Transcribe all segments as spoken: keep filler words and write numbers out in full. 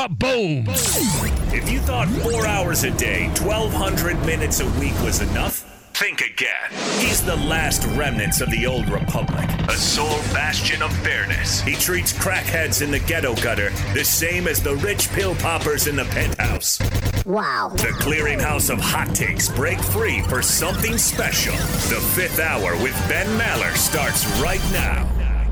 Kaboom! If you thought four hours a day, twelve hundred minutes a week was enough, think again. He's the last remnants of the old republic, a sole bastion of fairness. He treats crackheads in the ghetto gutter the same as the rich pill poppers in the penthouse. Wow. The clearinghouse of hot takes break free for something special. The Fifth Hour with Ben Maller starts right now.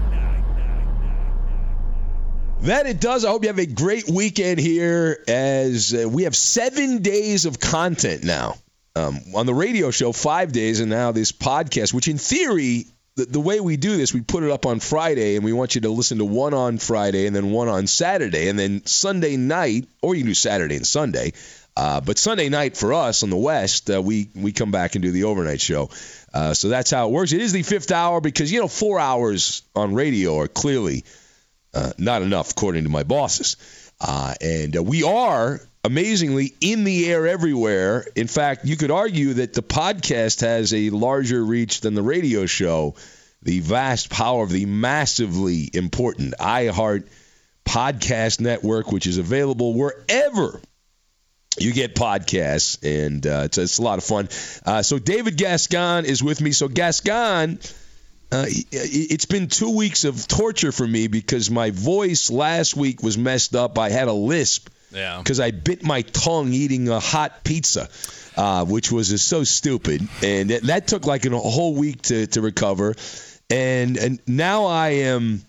That it does. I hope you have a great weekend here as uh, we have seven days of content now. Um, on the radio show, five days, and now this podcast, which in theory, the, the way we do this, we put it up on Friday, and we want you to listen to one on Friday and then one on Saturday, and then Sunday night, or you can do Saturday and Sunday, uh, but Sunday night for us on the West, uh, we, we come back and do the overnight show. Uh, so that's how it works. It is the fifth hour because, you know, four hours on radio are clearly uh, not enough, according to my bosses. Uh, and uh, we are amazingly in the air everywhere. In fact, you could argue that the podcast has a larger reach than the radio show. The vast power of the massively important iHeart Podcast Network, which is available wherever you get podcasts, and uh, it's, it's a lot of fun. Uh, so David Gascon is with me. So Gascon, uh, it's been two weeks of torture for me because my voice last week was messed up. I had a lisp. Yeah. Because I bit my tongue eating a hot pizza, uh, which was just so stupid. And that, that took like a whole week to, to recover. And and now I am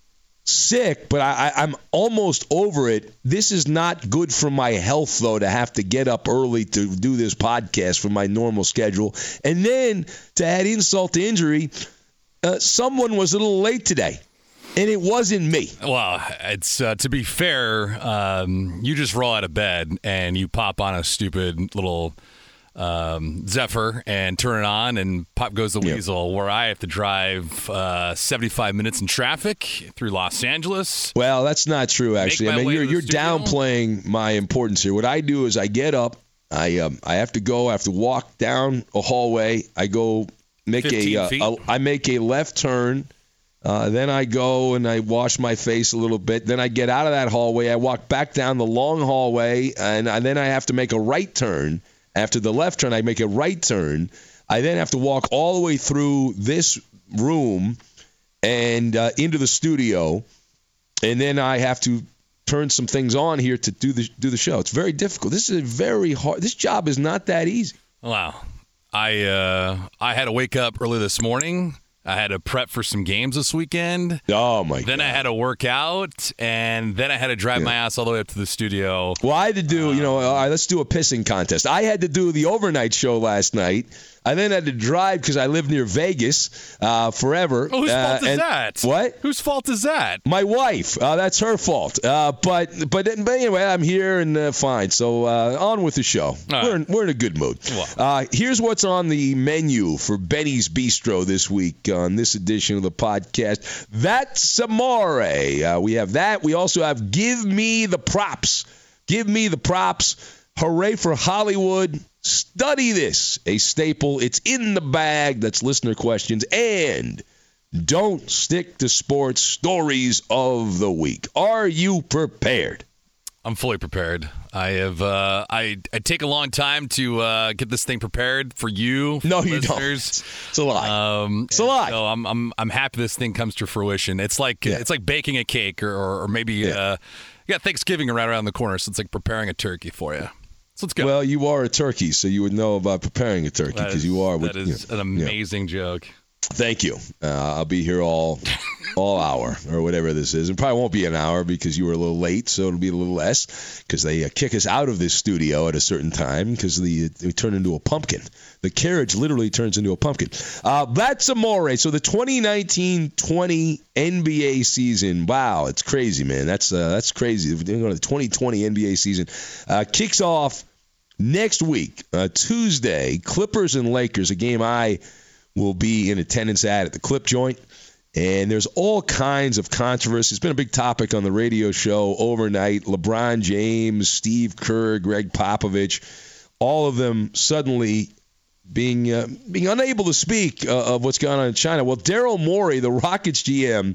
sick, but I, I, I'm almost over it. This is not good for my health, though, to have to get up early to do this podcast for my normal schedule. And then to add insult to injury, uh, someone was a little late today. And it wasn't me. Well, it's uh, to be fair, um, you just roll out of bed and you pop on a stupid little um, Zephyr and turn it on, and pop goes the Yep. weasel. Where I have to drive uh, seventy-five minutes in traffic through Los Angeles. Well, that's not true, actually. I my mean, way you're to the you're studio. downplaying my importance here. What I do is I get up, I um, I have to go, I have to walk down a hallway. I go make a, fifteen uh, feet? a I make a left turn. Uh, then I go and I wash my face a little bit. Then I get out of that hallway. I walk back down the long hallway, and, and then I have to make a right turn. After the left turn, I make a right turn. I then have to walk all the way through this room and uh, into the studio, and then I have to turn some things on here to do the do the show. It's very difficult. This is a very hard. This job is not that easy. Wow. I uh, I had to wake up early this morning. I had to prep for some games this weekend. Oh, my God. Then I had to work out, and then I had to drive Yeah. my ass all the way up to the studio. Well, I had to do, you know, all right, let's do a pissing contest. I had to do the overnight show last night. I then had to drive because I live near Vegas uh, forever. Oh, whose uh, fault is and- that? What? Whose fault is that? My wife. Uh, that's her fault. Uh, but, but but anyway, I'm here and uh, fine. So uh, on with the show. All We're right. in, we're in a good mood. Well. Uh, here's what's on the menu for Benny's Bistro this week on this edition of the podcast. That's Amore. Uh, we have that. We also have Give Me the Props. Give Me the Props. Hooray for Hollywood. Study This, a staple. It's in the bag. That's listener questions. And Don't Stick to Sports, stories of the week. Are you prepared? I'm fully prepared. I have. Uh, I I take a long time to uh, get this thing prepared for you. No, you listeners. don't. It's a lie. Um, It's a lie. So I'm I'm I'm happy this thing comes to fruition. It's like Yeah. it's like baking a cake, or or, or maybe Yeah. uh, you got Thanksgiving right around the corner, so it's like preparing a turkey for you. So let's go. Well, you are a turkey, so you would know about preparing a turkey That because is- you are. That with- is yeah. an amazing joke. Thank you. Uh, I'll be here all all hour or whatever this is. It probably won't be an hour because you were a little late, so it'll be a little less because they uh, kick us out of this studio at a certain time because the we turn into a pumpkin. The carriage literally turns into a pumpkin. Uh, that's Amore. So the twenty nineteen twenty N B A season. Wow, it's crazy, man. That's uh, that's crazy. The twenty twenty N B A season uh, kicks off next week, uh, Tuesday. Clippers and Lakers, a game I will be in attendance at at the Clip Joint. And there's all kinds of controversy. It's been a big topic on the radio show overnight. LeBron James, Steve Kerr, Greg Popovich, all of them suddenly being uh, being unable to speak uh, of what's going on in China. Well, Daryl Morey, the Rockets G M,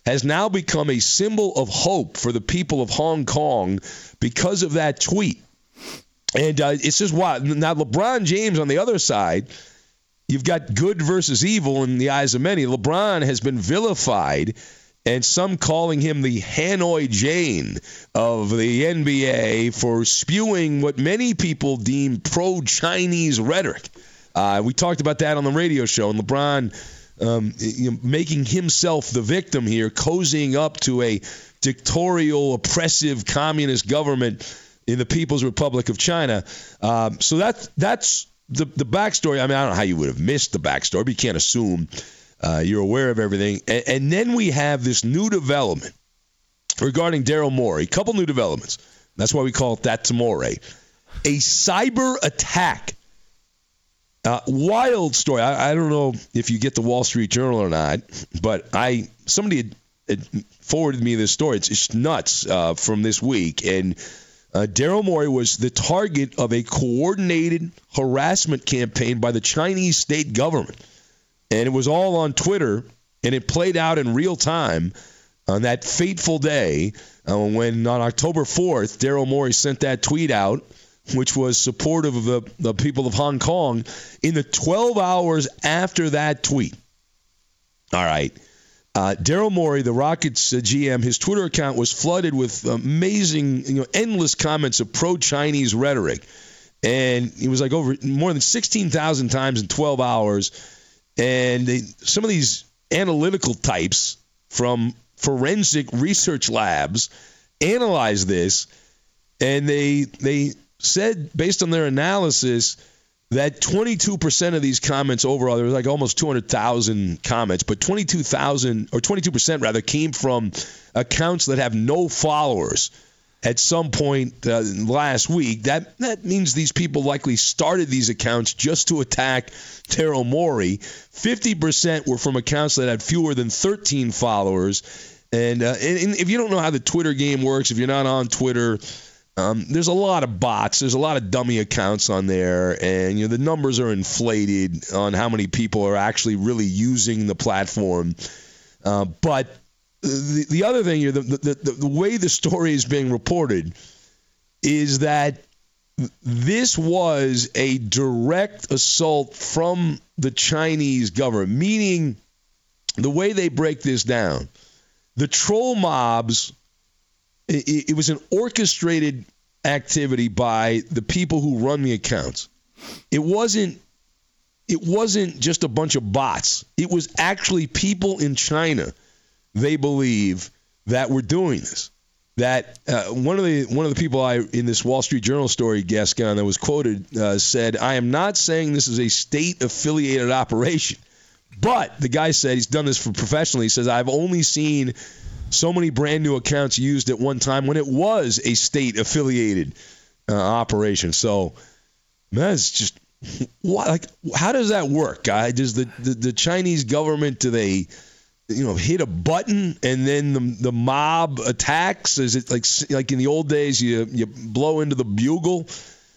has now become a symbol of hope for the people of Hong Kong because of that tweet. And uh, it's just wild. Now, LeBron James on the other side, you've got good versus evil in the eyes of many. LeBron has been vilified, and some calling him the Hanoi Jane of the N B A for spewing what many people deem pro-Chinese rhetoric. Uh, we talked about that on the radio show, and LeBron um, you know, making himself the victim here, cozying up to a dictatorial, oppressive communist government in the People's Republic of China. Um, so that's that's the the backstory. I mean, I don't know how you would have missed the backstory, but you can't assume uh, you're aware of everything. And, and then we have this new development regarding Daryl Morey. A couple new developments. That's why we call it That Tomorrow. A cyber attack. Uh, wild story. I, I don't know if you get the Wall Street Journal or not, but I somebody had, had forwarded me this story. It's, it's nuts uh, from this week. And uh, Daryl Morey was the target of a coordinated harassment campaign by the Chinese state government. And it was all on Twitter, and it played out in real time on that fateful day uh, when on October fourth, Daryl Morey sent that tweet out, which was supportive of the, the people of Hong Kong. In the twelve hours after that tweet, all right, uh, Daryl Morey, the Rockets uh, G M, his Twitter account was flooded with amazing, you know, endless comments of pro-Chinese rhetoric. And it was like over more than sixteen thousand times in twelve hours. And they, some of these analytical types from forensic research labs analyzed this, and they they said, based on their analysis, that twenty-two percent of these comments overall, there was like almost two hundred thousand comments, but twenty-two thousand, or twenty-two percent rather, came from accounts that have no followers at some point uh, last week. That that means these people likely started these accounts just to attack Daryl Morey. fifty percent were from accounts that had fewer than thirteen followers. And, uh, and, and if you don't know how the Twitter game works, if you're not on Twitter, Um, there's a lot of bots. There's a lot of dummy accounts on there, and you know the numbers are inflated on how many people are actually really using the platform. Uh, but the, the other thing here, the, the, the, the way the story is being reported is that this was a direct assault from the Chinese government, meaning the way they break this down, the troll mobs, it, it was an orchestrated activity by the people who run the accounts. It wasn't it wasn't just a bunch of bots. It was actually people in China, they believe, that were doing this. That uh, one of the one of the people I in this Wall Street Journal story, Gascon, that was quoted uh, said, "I am not saying this is a state-affiliated operation," but the guy said he's done this for professionally. He says, "I've only seen so many brand new accounts used at one time when it was a state-affiliated uh, operation." So, man, it's just what, like, how does that work, guy? Does the, the the Chinese government, do they, you know, hit a button and then the the mob attacks? Is it like like in the old days, you you blow into the bugle?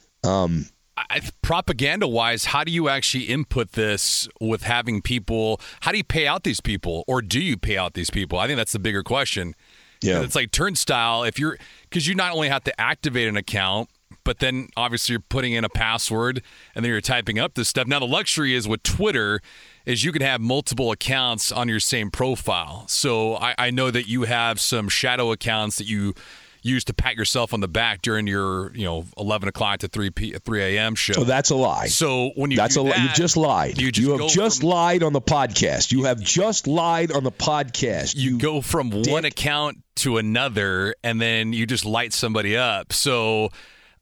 Um, I, propaganda-wise, how do you actually input this with having people? How do you pay out these people, or do you pay out these people? I think that's the bigger question. Yeah, it's like Turnstile. If you're, because you not only have to activate an account, but then obviously you're putting in a password and then you're typing up this stuff. Now the luxury is with Twitter is you can have multiple accounts on your same profile. So I, I know that you have some shadow accounts that you use to pat yourself on the back during your, you know, eleven o'clock to three a.m. show. So that's a lie. So when you that's do a that, you just lied. You, just you have just from, lied on the podcast. You have just lied on the podcast. You, you go from dick. one account to another, and then you just light somebody up. So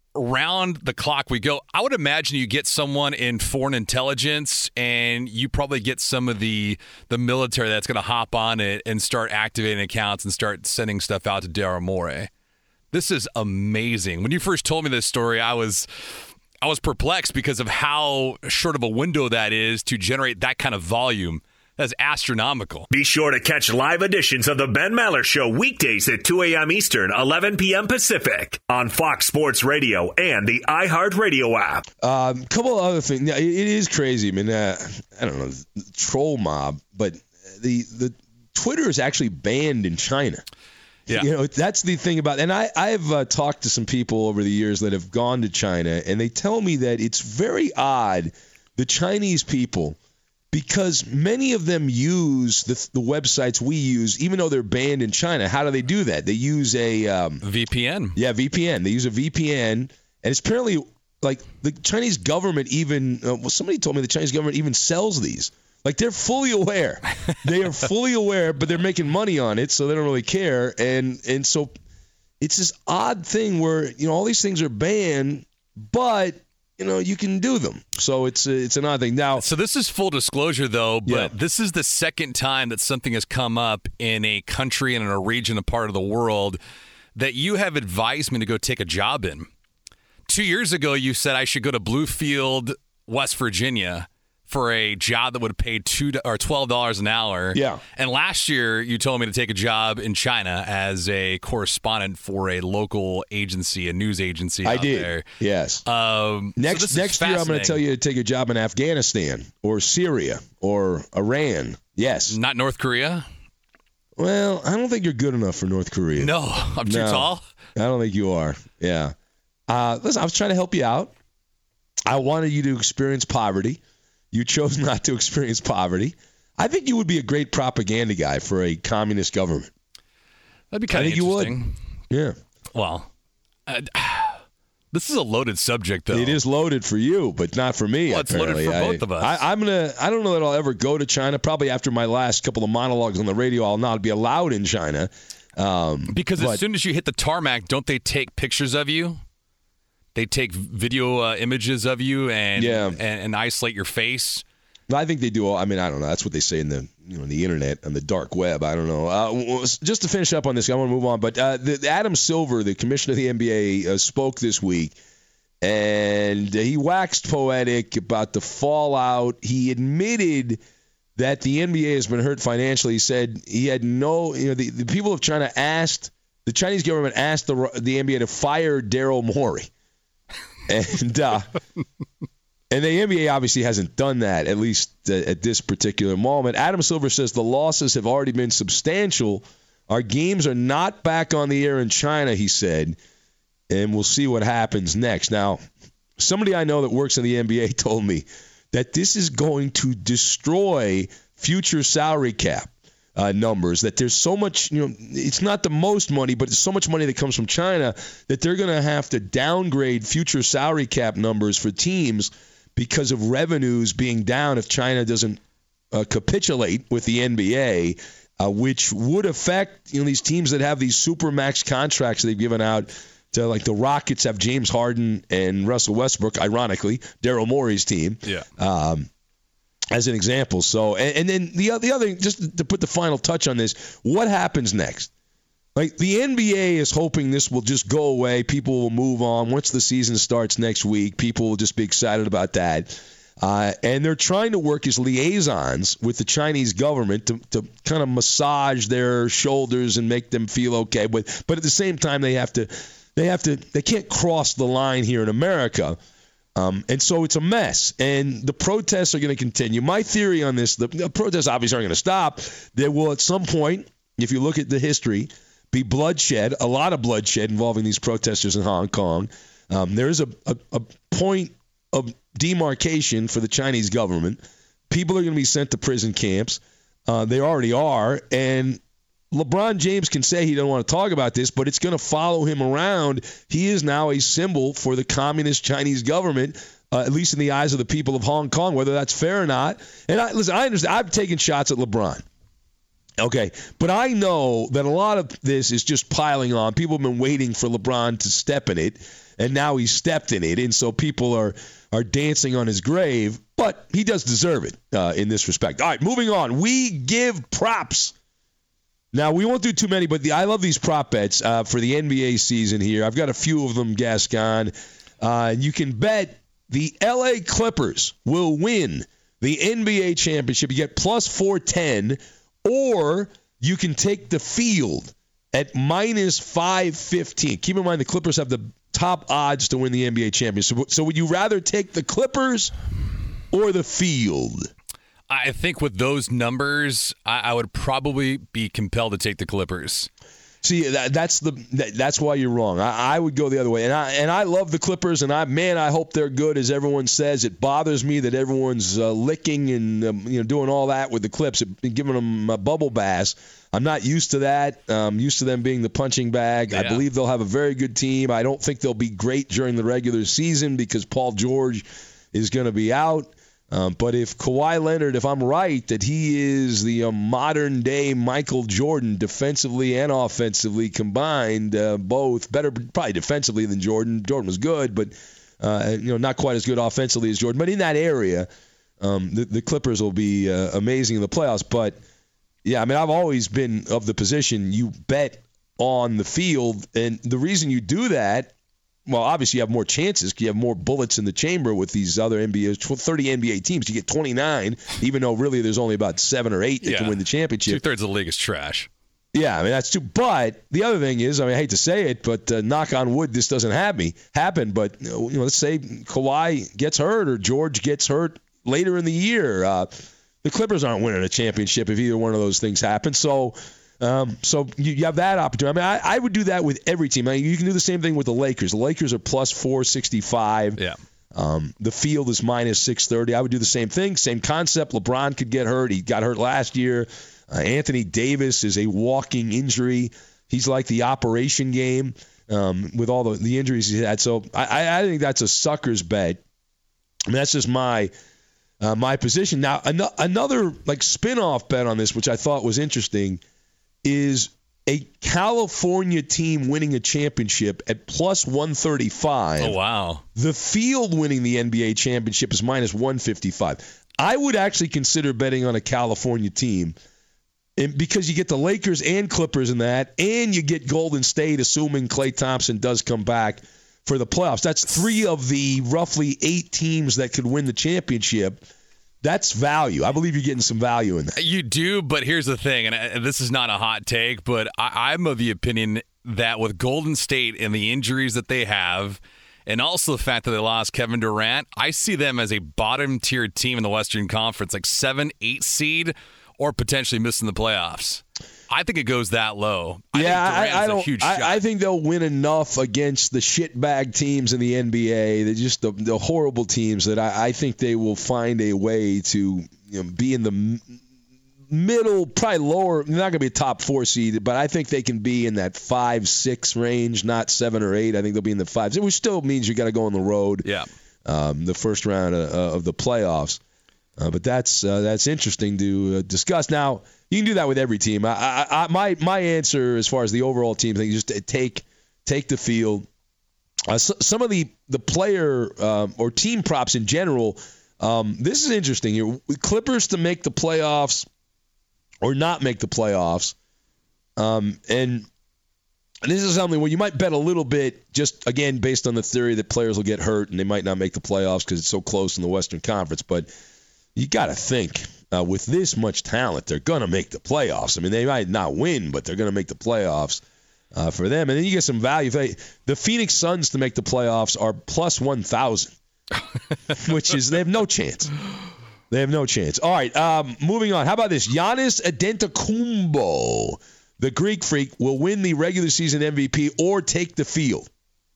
around the clock we go. I would imagine you get someone in foreign intelligence, and you probably get some of the the military that's going to hop on it and start activating accounts and start sending stuff out to Daryl Morey. This is amazing. When you first told me this story, I was I was perplexed because of how short of a window that is to generate that kind of volume. That's astronomical. Be sure to catch live editions of the Ben Maller Show weekdays at two a.m. Eastern, eleven p.m. Pacific on Fox Sports Radio and the iHeartRadio app. A um, couple of other things. It is crazy. I mean, uh, I don't know, troll mob, but the the Twitter is actually banned in China. Yeah. You know, that's the thing about, and I, I've uh, talked to some people over the years that have gone to China, and they tell me that it's very odd, the Chinese people, because many of them use the, the websites we use, even though they're banned in China. How do they do that? They use a um, V P N. Yeah, V P N. They use a V P N, and it's apparently like the Chinese government even, uh, well, somebody told me the Chinese government even sells these. Like, they're fully aware. They are fully aware, but they're making money on it, so they don't really care. And and so it's this odd thing where, you know, all these things are banned, but, you know, you can do them. So it's a, it's an odd thing. Now, so this is full disclosure, though, but yeah. this is the second time that something has come up in a country and in a region, a part of the world, that you have advised me to go take a job in. Two years ago, you said I should go to Bluefield, West Virginia, for a job that would have paid two or twelve dollars an hour. Yeah. And last year, you told me to take a job in China as a correspondent for a local agency, a news agency. I out did. There. Yes. Um, next so next year, I'm going to tell you to take a job in Afghanistan or Syria or Iran. Yes. Not North Korea? Well, I don't think you're good enough for North Korea. No, I'm too no, tall. I don't think you are. Yeah. Uh, listen, I was trying to help you out. I wanted you to experience poverty. You chose not to experience poverty. I think you would be a great propaganda guy for a communist government. That'd be kind I of think interesting. You would. Yeah. Well, uh, this is a loaded subject, though. It is loaded for you, but not for me. Well, it's apparently. loaded for I, both of us. I, I'm gonna. I don't know that I'll ever go to China. Probably after my last couple of monologues on the radio, I'll not be allowed in China. Um, because but, as soon as you hit the tarmac, don't they take pictures of you? They take video uh, images of you and, yeah. and and isolate your face. I think they do. I mean, I don't know. That's what they say in the you know in the internet and the dark web. I don't know. Uh, just to finish up on this, I want to move on. But uh, the, the Adam Silver, the commissioner of the N B A, uh, spoke this week, and he waxed poetic about the fallout. He admitted that the N B A has been hurt financially. He said he had no. You know, the, the people of China asked the Chinese government asked the the N B A to fire Daryl Morey. And uh, and the N B A obviously hasn't done that, at least uh, at this particular moment. Adam Silver says the losses have already been substantial. Our games are not back on the air in China, he said, and we'll see what happens next. Now, somebody I know that works in the N B A told me that this is going to destroy future salary cap Uh, numbers, that there's so much, you know, it's not the most money, but there's so much money that comes from China that they're going to have to downgrade future salary cap numbers for teams because of revenues being down if China doesn't uh, capitulate with the N B A, uh, which would affect, you know, these teams that have these super max contracts they've given out to, like the Rockets have James Harden and Russell Westbrook, ironically, Daryl Morey's team. Yeah. Um, As an example. So, and, and then the the other, just to put the final touch on this, what happens next? Like, the N B A is hoping this will just go away. People will move on. Once the season starts next week, people will just be excited about that. Uh, and they're trying to work as liaisons with the Chinese government to, to kind of massage their shoulders and make them feel okay. But, but at the same time, they have to, they have to, they can't cross the line here in America. Um, and so it's a mess, and the protests are going to continue. My theory on this, the, the protests obviously aren't going to stop. There will at some point, if you look at the history, be bloodshed, a lot of bloodshed involving these protesters in Hong Kong. Um, there is a, a, a point of demarcation for the Chinese government. People are going to be sent to prison camps. Uh, they already are, and LeBron James can say he doesn't want to talk about this, but it's going to follow him around. He is now a symbol for the communist Chinese government, uh, at least in the eyes of the people of Hong Kong, whether that's fair or not. And I, listen, I understand. I've taken shots at LeBron. Okay, but I know that a lot of this is just piling on. People have been waiting for LeBron to step in it, and now he's stepped in it, and so people are are dancing on his grave. But he does deserve it uh, in this respect. All right, moving on. We give props. Now, we won't do too many, but the, I love these prop bets uh, for the N B A season here. I've got a few of them, Gascon. Uh, and you can bet the L A Clippers will win the N B A championship. You get plus four ten, or you can take the field at minus five fifteen. Keep in mind the Clippers have the top odds to win the N B A championship. So, so would you rather take the Clippers or the field? I think with those numbers, I, I would probably be compelled to take the Clippers. See, that, that's the that, that's why you're wrong. I, I would go the other way, and I and I love the Clippers, and I man, I hope they're good, as everyone says. It bothers me that everyone's uh, licking and um, you know doing all that with the Clips, giving them a bubble bath. I'm not used to that. I'm used to them being the punching bag. Yeah. I believe they'll have a very good team. I don't think they'll be great during the regular season because Paul George is going to be out. Um, but if Kawhi Leonard, if I'm right, that he is the uh, modern-day Michael Jordan, defensively and offensively combined, uh, both better, probably defensively than Jordan. Jordan was good, but uh, you know, not quite as good offensively as Jordan. But in that area, um, the, the Clippers will be uh, amazing in the playoffs. But yeah, I mean, I've always been of the position you bet on the field, and the reason you do that. Well, obviously you have more chances because you have more bullets in the chamber with these other N B A, thirty N B A teams. You get twenty-nine, even though really there's only about seven or eight that yeah. can win the championship. Two-thirds of the league is trash. Yeah, I mean, that's too. But the other thing is, I mean, I hate to say it, but uh, knock on wood, this doesn't have me happen. But, you know, let's say Kawhi gets hurt or George gets hurt later in the year. Uh, the Clippers aren't winning a championship if either one of those things happens. So, Um, so you, you have that opportunity. I mean, I, I would do that with every team. I mean, you can do the same thing with the Lakers. The Lakers are plus four sixty-five. Yeah. Um, the field is minus six thirty. I would do the same thing. Same concept. LeBron could get hurt. He got hurt last year. Uh, Anthony Davis is a walking injury. He's like the operation game um, with all the, the injuries he had. So I, I think that's a sucker's bet. I mean, that's just my uh, my position. Now, an- another like spin-off bet on this, which I thought was interesting, is a California team winning a championship at plus one thirty-five. Oh, wow. The field winning the N B A championship is minus one fifty-five. I would actually consider betting on a California team because you get the Lakers and Clippers in that, and you get Golden State, assuming Klay Thompson does come back for the playoffs. That's three of the roughly eight teams that could win the championship. That's value. I believe you're getting some value in that. You do, but here's the thing, and this is not a hot take, but I, I'm of the opinion that with Golden State and the injuries that they have, and also the fact that they lost Kevin Durant, I see them as a bottom-tier team in the Western Conference, like seven, eight seed, or potentially missing the playoffs. I think it goes that low. I yeah, think I, I don't. A huge I, shot. I think they'll win enough against the shitbag teams in the N B A. They're just the, the horrible teams that I, I think they will find a way to you know, be in the m- middle, probably lower. They're not going to be a top four seed, but I think they can be in that five, six range, not seven or eight. I think they'll be in the fives, which still means you got to go on the road. Yeah, um, the first round of, of the playoffs. Uh, but that's uh, that's interesting to uh, discuss. Now, you can do that with every team. I, I, I, my my answer as far as the overall team thing is just take take the field. Uh, so, some of the the player uh, or team props in general. Um, this is interesting here. Clippers to make the playoffs or not make the playoffs, um, and this is something where you might bet a little bit, just again based on the theory that players will get hurt and they might not make the playoffs because it's so close in the Western Conference, but. You got to think, uh, with this much talent, they're going to make the playoffs. I mean, they might not win, but they're going to make the playoffs uh, for them. And then you get some value. They, the Phoenix Suns to make the playoffs are plus one thousand, which is they have no chance. They have no chance. All right, um, moving on. How about this? Giannis Antetokounmpo, the Greek freak, will win the regular season M V P or take the field.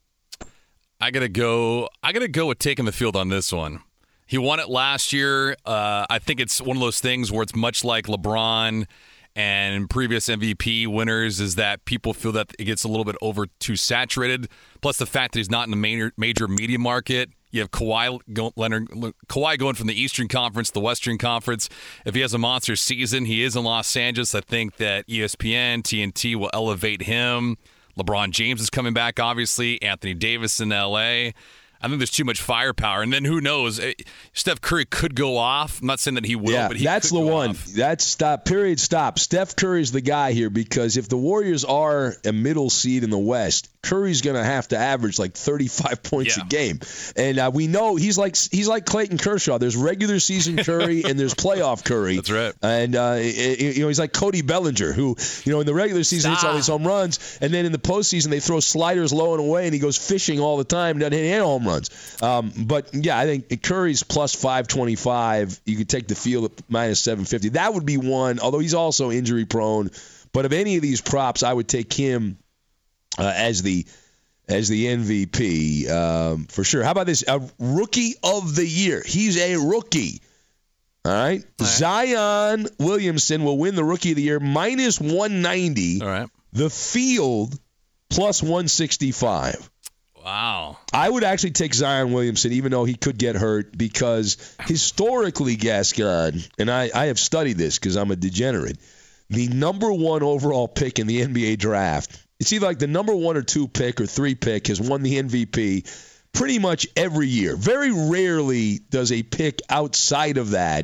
I gotta go. I gotta go with taking the field on this one. He won it last year. Uh, I think it's one of those things where it's much like LeBron and previous M V P winners is that people feel that it gets a little bit over too saturated. Plus the fact that he's not in the major, major media market. You have Kawhi Leonard, Kawhi going from the Eastern Conference to the Western Conference. If he has a monster season, he is in Los Angeles. I think that E S P N, T N T will elevate him. LeBron James is coming back, obviously. Anthony Davis in L A. I think there's too much firepower. And then who knows? Steph Curry could go off. I'm not saying that he will, yeah, but he that's could the go one. off. That's stop. Period. Stop. Steph Curry's the guy here because if the Warriors are a middle seed in the West, Curry's going to have to average like thirty-five points yeah. a game. And uh, we know he's like he's like Clayton Kershaw. There's regular season Curry and there's playoff Curry. That's right. And, uh, it, you know, he's like Cody Bellinger, who, you know, in the regular season hits all these home runs. And then in the postseason, they throw sliders low and away, and he goes fishing all the time, doesn't hit any home runs. Um, but, yeah, I think Curry's plus five twenty-five. You could take the field at minus seven fifty. That would be one, although he's also injury prone. But of any of these props, I would take him uh, as the as the M V P um, for sure. How about this? A rookie of the year. He's a rookie. All right. All right. Zion Williamson will win the rookie of the year minus one ninety. All right. The field plus one sixty-five. Wow. I would actually take Zion Williamson, even though he could get hurt, because historically, Gascon, and I, I have studied this because I'm a degenerate, the number one overall pick in the N B A draft, it's either like the number one or two pick or three pick has won the M V P pretty much every year. Very rarely does a pick outside of that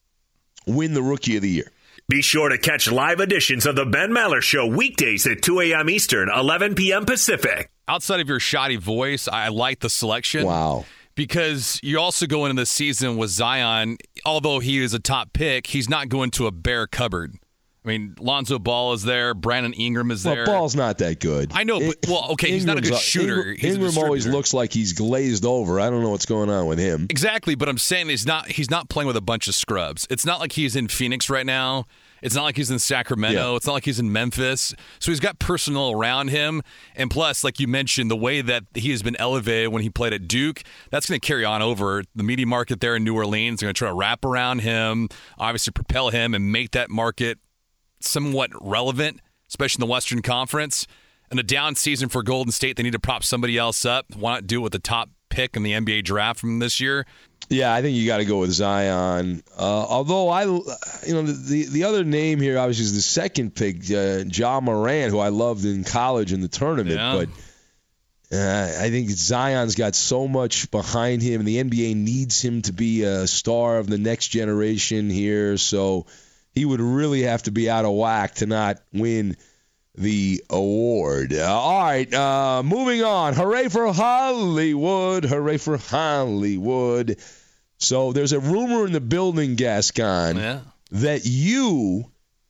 win the rookie of the year. Be sure to catch live editions of the Ben Maller Show weekdays at two a.m. Eastern, eleven p.m. Pacific. Outside of your shoddy voice, I like the selection. Wow. Because you also go into the season with Zion, although he is a top pick, he's not going to a bare cupboard. I mean, Lonzo Ball is there. Brandon Ingram is there. Well, Ball's not that good. I know, but, well, okay, he's not a good shooter. Ingram, he's Ingram always looks like he's glazed over. I don't know what's going on with him. Exactly, but I'm saying he's not he's not playing with a bunch of scrubs. It's not like he's in Phoenix right now. It's not like he's in Sacramento. Yeah. It's not like he's in Memphis. So he's got personnel around him. And plus, like you mentioned, the way that he has been elevated when he played at Duke, that's going to carry on over. The media market there in New Orleans, they're going to try to wrap around him, obviously propel him and make that market somewhat relevant, especially in the Western Conference. In a down season for Golden State, they need to prop somebody else up. Why not do it with the top pick in the N B A draft from this year? Yeah, I think you got to go with Zion. Uh, although I, you know, the the other name here obviously is the second pick, uh, Ja Morant, who I loved in college in the tournament. Yeah. But uh, I think Zion's got so much behind him, and the N B A needs him to be a star of the next generation here. So he would really have to be out of whack to not win the award. Uh, all right, uh, moving on. Hooray for Hollywood. Hooray for Hollywood. So there's a rumor in the building, Gascon, yeah. that you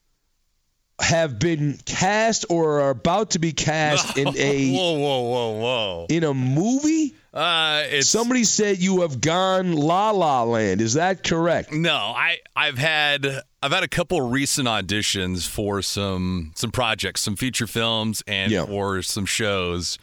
have been cast or are about to be cast in a whoa, whoa, whoa, whoa. in a movie? Uh, it's, Somebody said you have gone La La Land. Is that correct? No, I, I've had I've had a couple recent auditions for some some projects, some feature films, and yeah. for some shows,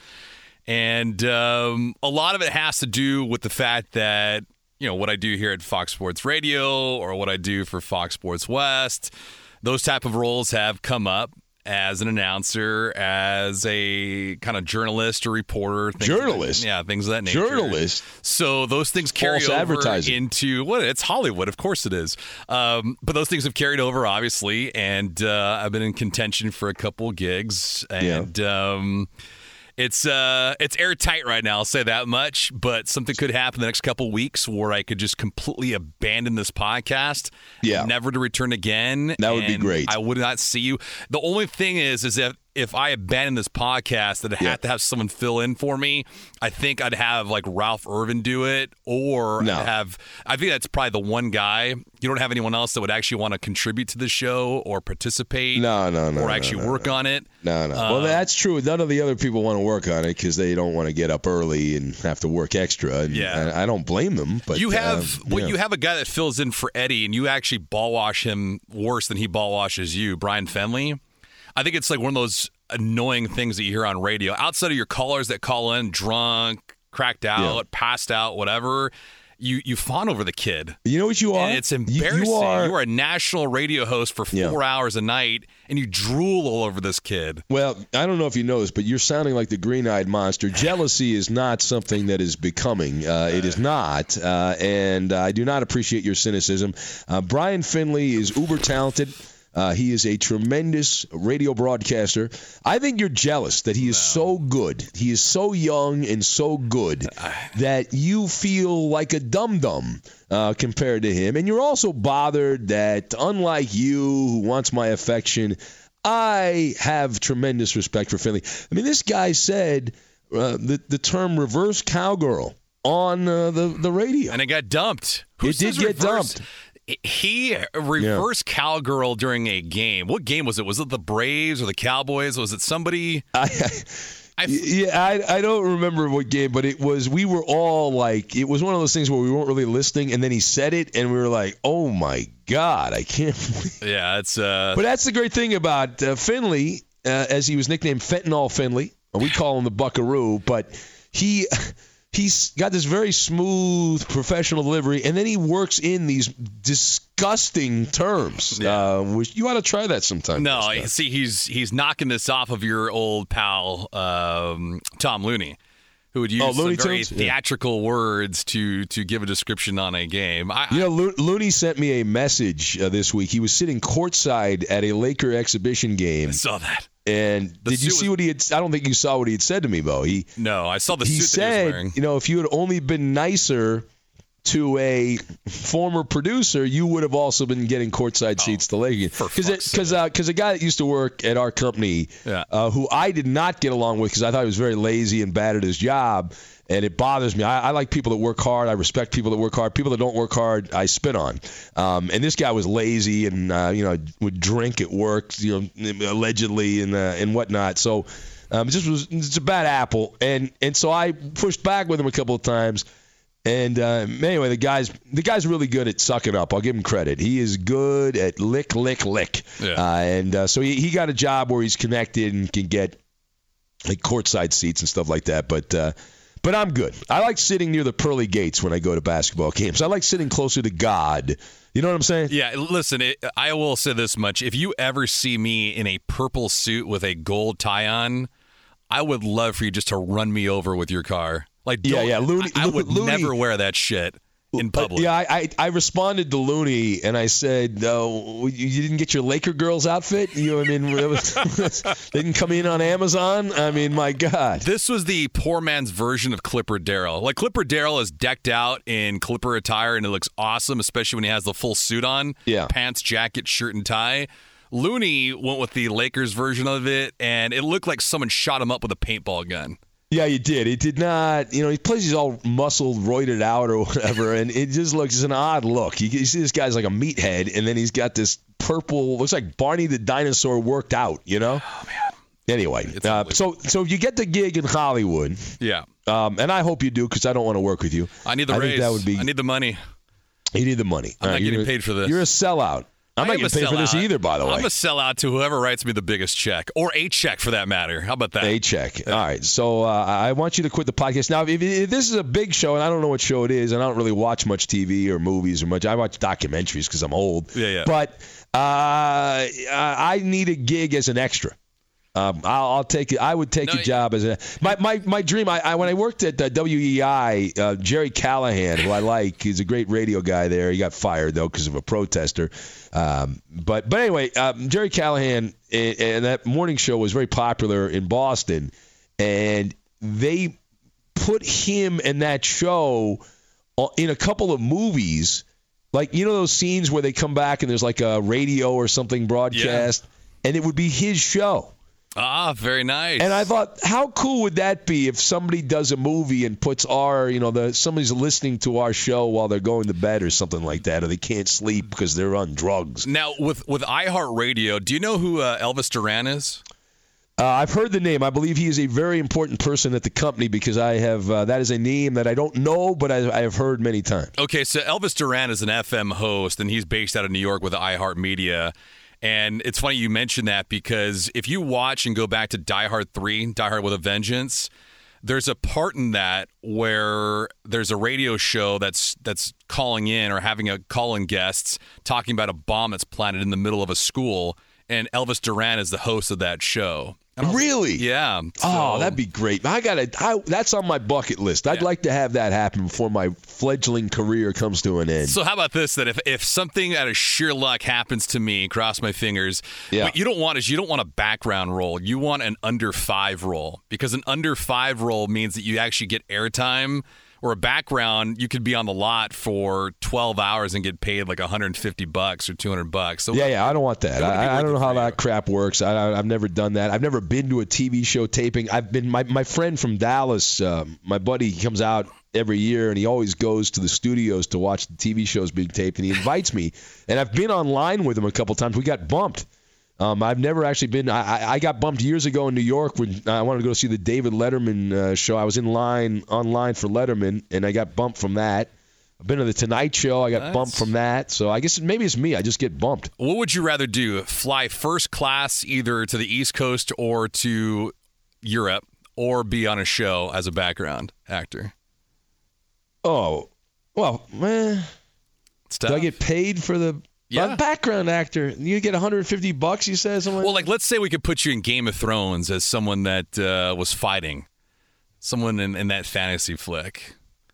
and um, a lot of it has to do with the fact that you know what I do here at Fox Sports Radio or what I do for Fox Sports West. Those type of roles have come up as an announcer, as a kind of journalist or reporter. Things Journalist? Like, yeah, things of that nature. Journalist? So those things carry False over advertising. into, what? Well, it's Hollywood. Of course it is. Um, but those things have carried over, obviously, and uh, I've been in contention for a couple gigs. And yeah. um, it's uh, it's airtight right now, I'll say that much. But something could happen the next couple weeks where I could just completely abandon this podcast, yeah. never to return again. That would be great. I would not see you. The only thing is, is if if I abandon this podcast, that I yeah. have to have someone fill in for me. I think I'd have like Ralph Irvin do it, or no. I'd have. I think that's probably the one guy. You don't have anyone else that would actually want to contribute to the show or participate. No, no, no. Or actually no, no, work no. on it. No, no. Uh, well, that's true. None of the other people want to work on it because they don't want to get up early and have to work extra. And yeah, I, I don't blame them. But you have uh, well, yeah. you have a guy that fills in for Eddie, and you actually ball wash him worse than he ball washes you, Brian Fenley. I think it's like one of those annoying things that you hear on radio. Outside of your callers that call in drunk, cracked out, yeah. passed out, whatever, you you fawn over the kid. You know what you are? And it's embarrassing. You, you, are, you are a national radio host for four yeah. hours a night, and you drool all over this kid. Well, I don't know if you know this, but you're sounding like the green-eyed monster. Jealousy is not something that is becoming. Uh, it is not, uh, and I do not appreciate your cynicism. Uh, Brian Fenley is uber-talented. Uh, he is a tremendous radio broadcaster. I think you're jealous that he is so good. He is so young and so good that you feel like a dum-dum uh, compared to him. And you're also bothered that, unlike you, who wants my affection, I have tremendous respect for Finley. I mean, this guy said uh, the the term "reverse cowgirl" on uh, the the radio, and it got dumped. Who it did get reverse? dumped. He reverse yeah. cowgirl during a game. What game was it? Was it the Braves or the Cowboys? Was it somebody? I, I, yeah, I I don't remember what game, but it was. We were all like, it was one of those things where we weren't really listening, and then he said it, and we were like, oh my God, I can't believe. Yeah, it's. Uh... But that's the great thing about uh, Finley, uh, as he was nicknamed Fentanyl Finley. We call him the Buckaroo, but he. He's got this very smooth professional delivery, and then he works in these disgusting terms, yeah. uh, which you ought to try that sometime. No, see, he's he's knocking this off of your old pal, um, Tom Looney, who would use oh, some very Tunes? theatrical yeah. words to to give a description on a game. I, you know, Lo- Looney sent me a message uh, this week. He was sitting courtside at a Laker exhibition game. I saw that. And the did you see was, what he had? I don't think you saw what he had said to me, Bo. He no, I saw the he suit said, that he was wearing. You know, if you had only been nicer to a former producer, you would have also been getting courtside oh, seats to Lakers. Because because because a guy that used to work at our company, yeah. uh, who I did not get along with because I thought he was very lazy and bad at his job. And it bothers me. I, I like people that work hard. I respect people that work hard. People that don't work hard, I spit on. Um, and this guy was lazy and uh, you know would drink at work, you know, allegedly and uh, and whatnot. So um, it just was it's a bad apple. And and so I pushed back with him a couple of times. And uh, anyway, the guy's the guy's really good at sucking up. I'll give him credit. He is good at lick, lick, lick. Yeah. Uh, and uh, so he, he got a job where he's connected and can get like courtside seats and stuff like that. But uh, But I'm good. I like sitting near the pearly gates when I go to basketball games. I like sitting closer to God. You know what I'm saying? Yeah, listen, it, I will say this much. If you ever see me in a purple suit with a gold tie on, I would love for you just to run me over with your car. Like, yeah, yeah. Looney, I, I would Looney, never wear that shit in public. Uh, yeah, I, I I responded to Looney and I said, "No, you, you didn't get your Laker girls outfit. You know what I mean? They didn't come in on Amazon. I mean, my God." This was the poor man's version of Clipper Darrell. Like Clipper Darrell is decked out in Clipper attire and it looks awesome, especially when he has the full suit on. Yeah, pants, jacket, shirt, and tie. Looney went with the Lakers version of it, and it looked like someone shot him up with a paintball gun. Yeah, you did. It did not, you know, he plays he's all muscled, roided out or whatever, and it just looks, it's an odd look. You, you see this guy's like a meathead, and then he's got this purple, looks like Barney the dinosaur worked out, you know? Oh, man. Anyway, uh, so so you get the gig in Hollywood. Yeah. Um, and I hope you do because I don't want to work with you. I need the I raise. Think that would be, I need the money. You need the money. I'm all not right, getting paid for this. You're a sellout. I'm not getting paid for this either, by the way. I'm a sellout to whoever writes me the biggest check, or a check for that matter. How about that? A check. All right. So uh, I want you to quit the podcast. Now, if, if this is a big show, and I don't know what show it is, and I don't really watch much T V or movies or much. I watch documentaries because I'm old. Yeah, yeah. But uh, I need a gig as an extra. Um, I'll, I'll take it. I would take no, a job as a my my, my dream. I, I when I worked at uh, W E I, uh, Jerry Callahan, who I like, he's a great radio guy there. He got fired though because of a protester. Um, but but anyway, um, Jerry Callahan and, and that morning show was very popular in Boston, and they put him and that show in a couple of movies. Like, you know those scenes where they come back and there's like a radio or something broadcast, yeah. and it would be his show. Ah, very nice. And I thought, how cool would that be if somebody does a movie and puts our, you know, the somebody's listening to our show while they're going to bed or something like that, or they can't sleep because they're on drugs. Now, with with iHeartRadio, do you know who uh, Elvis Duran is? Uh, I've heard the name. I believe he is a very important person at the company because I have uh, that is a name that I don't know, but I, I have heard many times. Okay, so Elvis Duran is an F M host, and he's based out of New York with iHeartMedia. And it's funny you mention that because if you watch and go back to Die Hard three, Die Hard with a Vengeance, there's a part in that where there's a radio show that's that's calling in or having a call-in guests talking about a bomb that's planted in the middle of a school, and Elvis Duran is the host of that show. Really? Yeah. So, oh, that'd be great. I gotta. I, that's on my bucket list. I'd yeah. like to have that happen before my fledgling career comes to an end. So how about this? That if, if something out of sheer luck happens to me, cross my fingers. Yeah. What you don't want is you don't want a background role. You want an under five role because an under five role means that you actually get airtime or a background, you could be on the lot for twelve hours and get paid like one hundred fifty bucks or two hundred bucks. So yeah, yeah, I don't want that. I, I don't know how that crap works. I, I've never done that. I've never been to a T V show taping. I've been my my friend from Dallas, uh, my buddy, he comes out every year and he always goes to the studios to watch the T V shows being taped, and he invites me. And I've been online with him a couple times. We got bumped. Um, I've never actually been. I, I got bumped years ago in New York when I wanted to go see the David Letterman uh, show. I was in line online for Letterman, and I got bumped from that. I've been to the Tonight Show. I got That's... bumped from that. So I guess maybe it's me. I just get bumped. What would you rather do? Fly first class either to the East Coast or to Europe, or be on a show as a background actor? Oh, well, man. Do I get paid for the... Yeah. I'm a background actor. You get one hundred fifty bucks, you said? Something well, like, let's say we could put you in Game of Thrones as someone that uh, was fighting. Someone in, in that fantasy flick.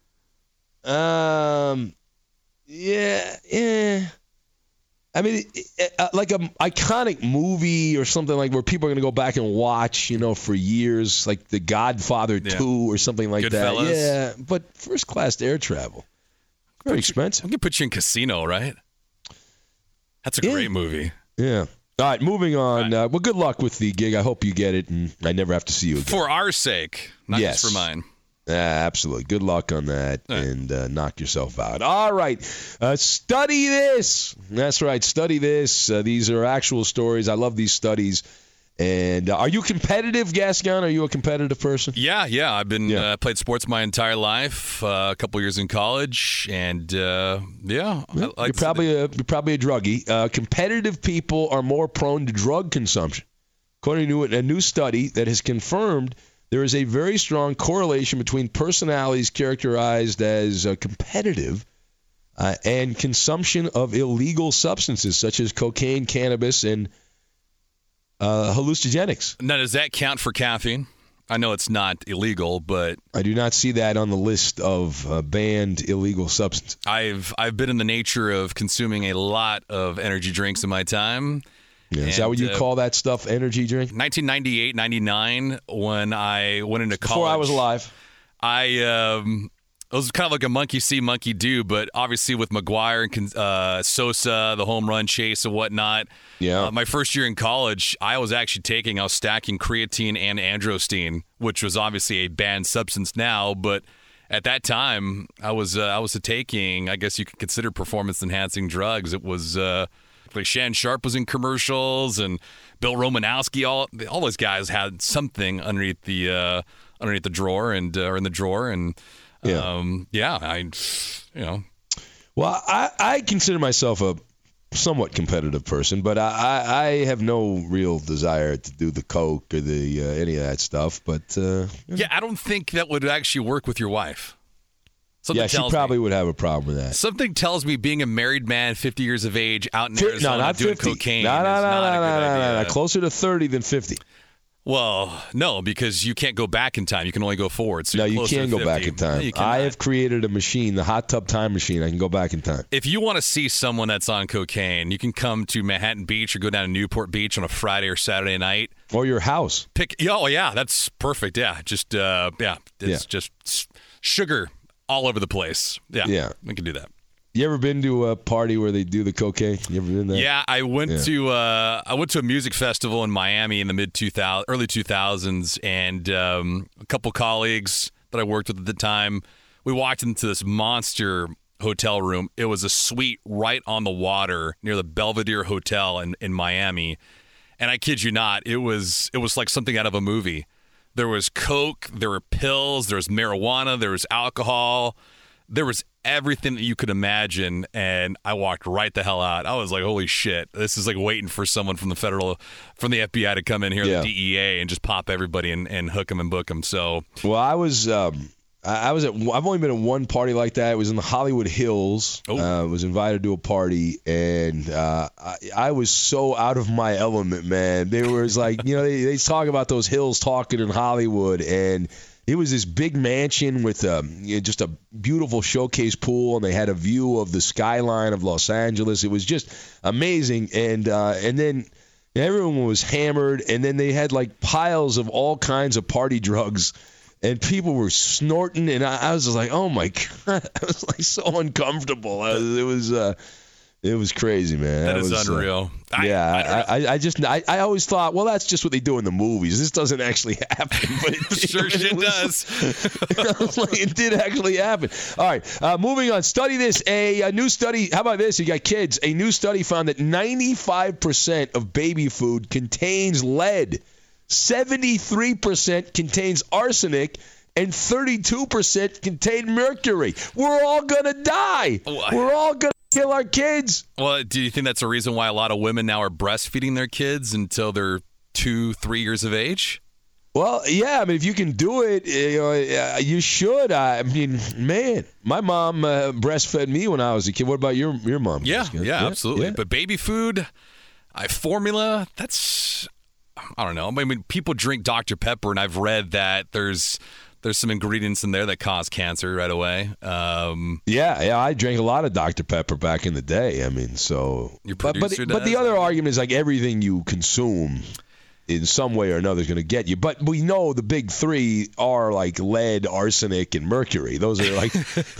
Um, yeah, yeah. I mean, uh, like an iconic movie or something like where people are going to go back and watch, you know, for years, like The Godfather yeah. two or something like that. Fellas. Yeah, but first class air travel. Very expensive. We could put you in Casino, right? That's a yeah. great movie. Yeah. All right, moving on. Right. Uh, well, good luck with the gig. I hope you get it, and I never have to see you again. For our sake, not yes. just for mine. Uh, absolutely. Good luck on that, right. and uh, knock yourself out. All right. Uh, study this. That's right. Study this. Uh, these are actual stories. I love these studies. And uh, are you competitive, Gascon? Are you a competitive person? Yeah, yeah. I've been yeah. uh, played sports my entire life. Uh, a couple years in college, and uh, yeah, yeah I, you're probably a you're probably a druggie. Uh, competitive people are more prone to drug consumption, according to a new study that has confirmed there is a very strong correlation between personalities characterized as uh, competitive uh, and consumption of illegal substances such as cocaine, cannabis, and Uh, hallucinogenics. Now, does that count for caffeine? I know it's not illegal, but I do not see that on the list of uh, banned illegal substances. I've I've been in the nature of consuming a lot of energy drinks in my time. Yeah, is and, that what you uh, call that stuff, energy drink? nineteen ninety-eight, ninety-nine, when I went into college. Before I was alive. I um, it was kind of like a monkey see, monkey do, but obviously with McGuire and uh, Sosa, the home run chase and whatnot. Yeah. Uh, my first year in college, I was actually taking, I was stacking creatine and androstenedione, which was obviously a banned substance now, but at that time, I was uh, I was taking, I guess you could consider performance-enhancing drugs. It was uh, like Shan Sharp was in commercials, and Bill Romanowski. All all those guys had something underneath the uh, underneath the drawer and uh, or in the drawer, and yeah, um, yeah, I, you know. Well, I, I consider myself a somewhat competitive person, but I, I have no real desire to do the coke or the uh, any of that stuff. But uh, yeah, I don't think that would actually work with your wife. Something yeah, she probably me, would have a problem with that. Something tells me being a married man, fifty years of age, out in Arizona no, not doing fifty. cocaine no, no, is no, not no, a good no, idea. No, no, closer to thirty than fifty. Well, no, because you can't go back in time. You can only go forward. So no, you can go back in time. No, I have created a machine, the hot tub time machine. I can go back in time. If you want to see someone that's on cocaine, you can come to Manhattan Beach or go down to Newport Beach on a Friday or Saturday night. Or your house. Pick. Oh, yeah, that's perfect. Yeah, just, uh, yeah, it's yeah. just sugar all over the place. Yeah, yeah, we can do that. You ever been to a party where they do the cocaine? You ever been there? Yeah, I went yeah. to uh, I went to a music festival in Miami in the mid two thousand, early two thousands, and um, a couple colleagues that I worked with at the time, we walked into this monster hotel room. It was a suite right on the water near the Belvedere Hotel in, in Miami, and I kid you not, it was it was like something out of a movie. There was coke, there were pills, there was marijuana, there was alcohol, there was everything that you could imagine, and I walked right the hell out. I was like, holy shit, this is like waiting for someone from the federal, from the F B I to come in here, yeah. the D E A, and just pop everybody and, and hook them and book them. So, well, I was, um, I was at, I've only been at one party like that. It was in the Hollywood Hills. Oh. Uh, I was invited to a party, and uh, I, I was so out of my element, man. There was like, you know, they, they talk about those hills talking in Hollywood, and it was this big mansion with um, you know, just a beautiful showcase pool, and they had a view of the skyline of Los Angeles. It was just amazing, and uh, and then everyone was hammered, and then they had like piles of all kinds of party drugs and people were snorting, and I, I was just like, oh my god, I was like so uncomfortable. I was, it was. Uh, It was crazy, man. That, that is was, unreal. Uh, yeah, I, I, I just, I, I always thought, well, that's just what they do in the movies. This doesn't actually happen, but it sure it shit was, does. like, it did actually happen. All right, uh, moving on. Study this. A, a new study. How about this? You got kids. A new study found that ninety-five percent of baby food contains lead, seventy-three percent contains arsenic, and thirty-two percent contain mercury. We're all gonna die. What? We're all gonna kill our kids. Well, do you think that's a reason why a lot of women now are breastfeeding their kids until they're two, three years of age? Well, yeah. I mean, if you can do it, you know, you should. I mean, man, my mom uh, breastfed me when I was a kid. What about your your mom? Yeah, yeah, yeah, absolutely. Yeah. But baby food, I formula. That's I don't know. I mean, people drink Doctor Pepper, and I've read that there's. There's some ingredients in there that cause cancer right away. Um, yeah, yeah, I drank a lot of Doctor Pepper back in the day. I mean, so. Your but but, producer but the does? other argument is like everything you consume in some way or another is going to get you. But we know the big three are like lead, arsenic, and mercury. Those are like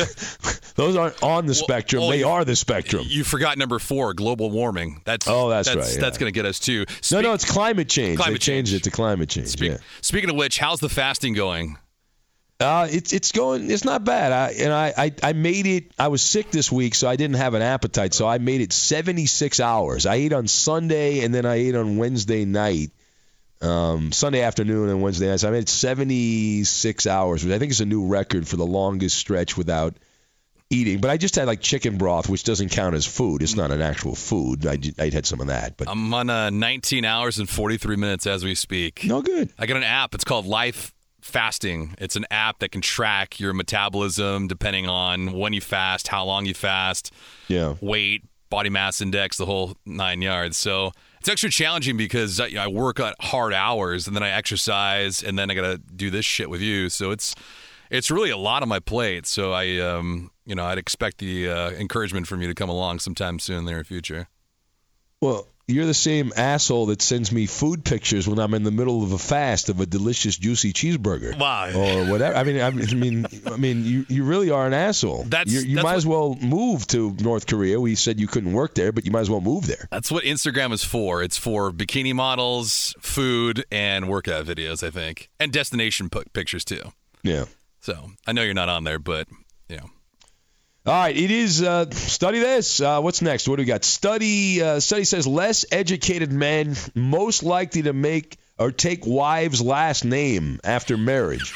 those aren't on the well, spectrum. Oh, they you, are the spectrum. You forgot number four, global warming. That's oh, that's, that's right. Yeah. That's going to get us too. Spe- no, no, it's climate change. Climate they changed change. it to climate change. Spe- yeah. Speaking of which, how's the fasting going? Uh, it's it's going. It's not bad. I and I, I I made it. I was sick this week, so I didn't have an appetite. So I made it seventy-six hours. I ate on Sunday and then I ate on Wednesday night, um, Sunday afternoon and Wednesday night. So I made it seventy-six hours, which I think is a new record for the longest stretch without eating. But I just had like chicken broth, which doesn't count as food. It's not an actual food. I I had some of that. But I'm on uh, nineteen hours and forty-three minutes as we speak. No good. I got an app. It's called Life Fasting. It's an app that can track your metabolism depending on when you fast, how long you fast, yeah, weight, body mass index, the whole nine yards. So it's extra challenging because I, you know, I work at hard hours and then I exercise and then I got to do this shit with you. So it's it's really a lot on my plate. So I, um, you know, I'd expect the uh, encouragement from you to come along sometime soon in the near future. Well, you're the same asshole that sends me food pictures when I'm in the middle of a fast of a delicious, juicy cheeseburger. Wow. Or whatever. I mean, I mean, I mean, you, you really are an asshole. That's, you you that's might what, as well move to North Korea. We said you couldn't work there, but you might as well move there. That's what Instagram is for. It's for bikini models, food, and workout videos, I think, and destination p- pictures too. Yeah. So I know you're not on there, but you know. All right, it is uh, study this. Uh, what's next? What do we got? Study uh, study says less educated men most likely to make or take wives' last name after marriage.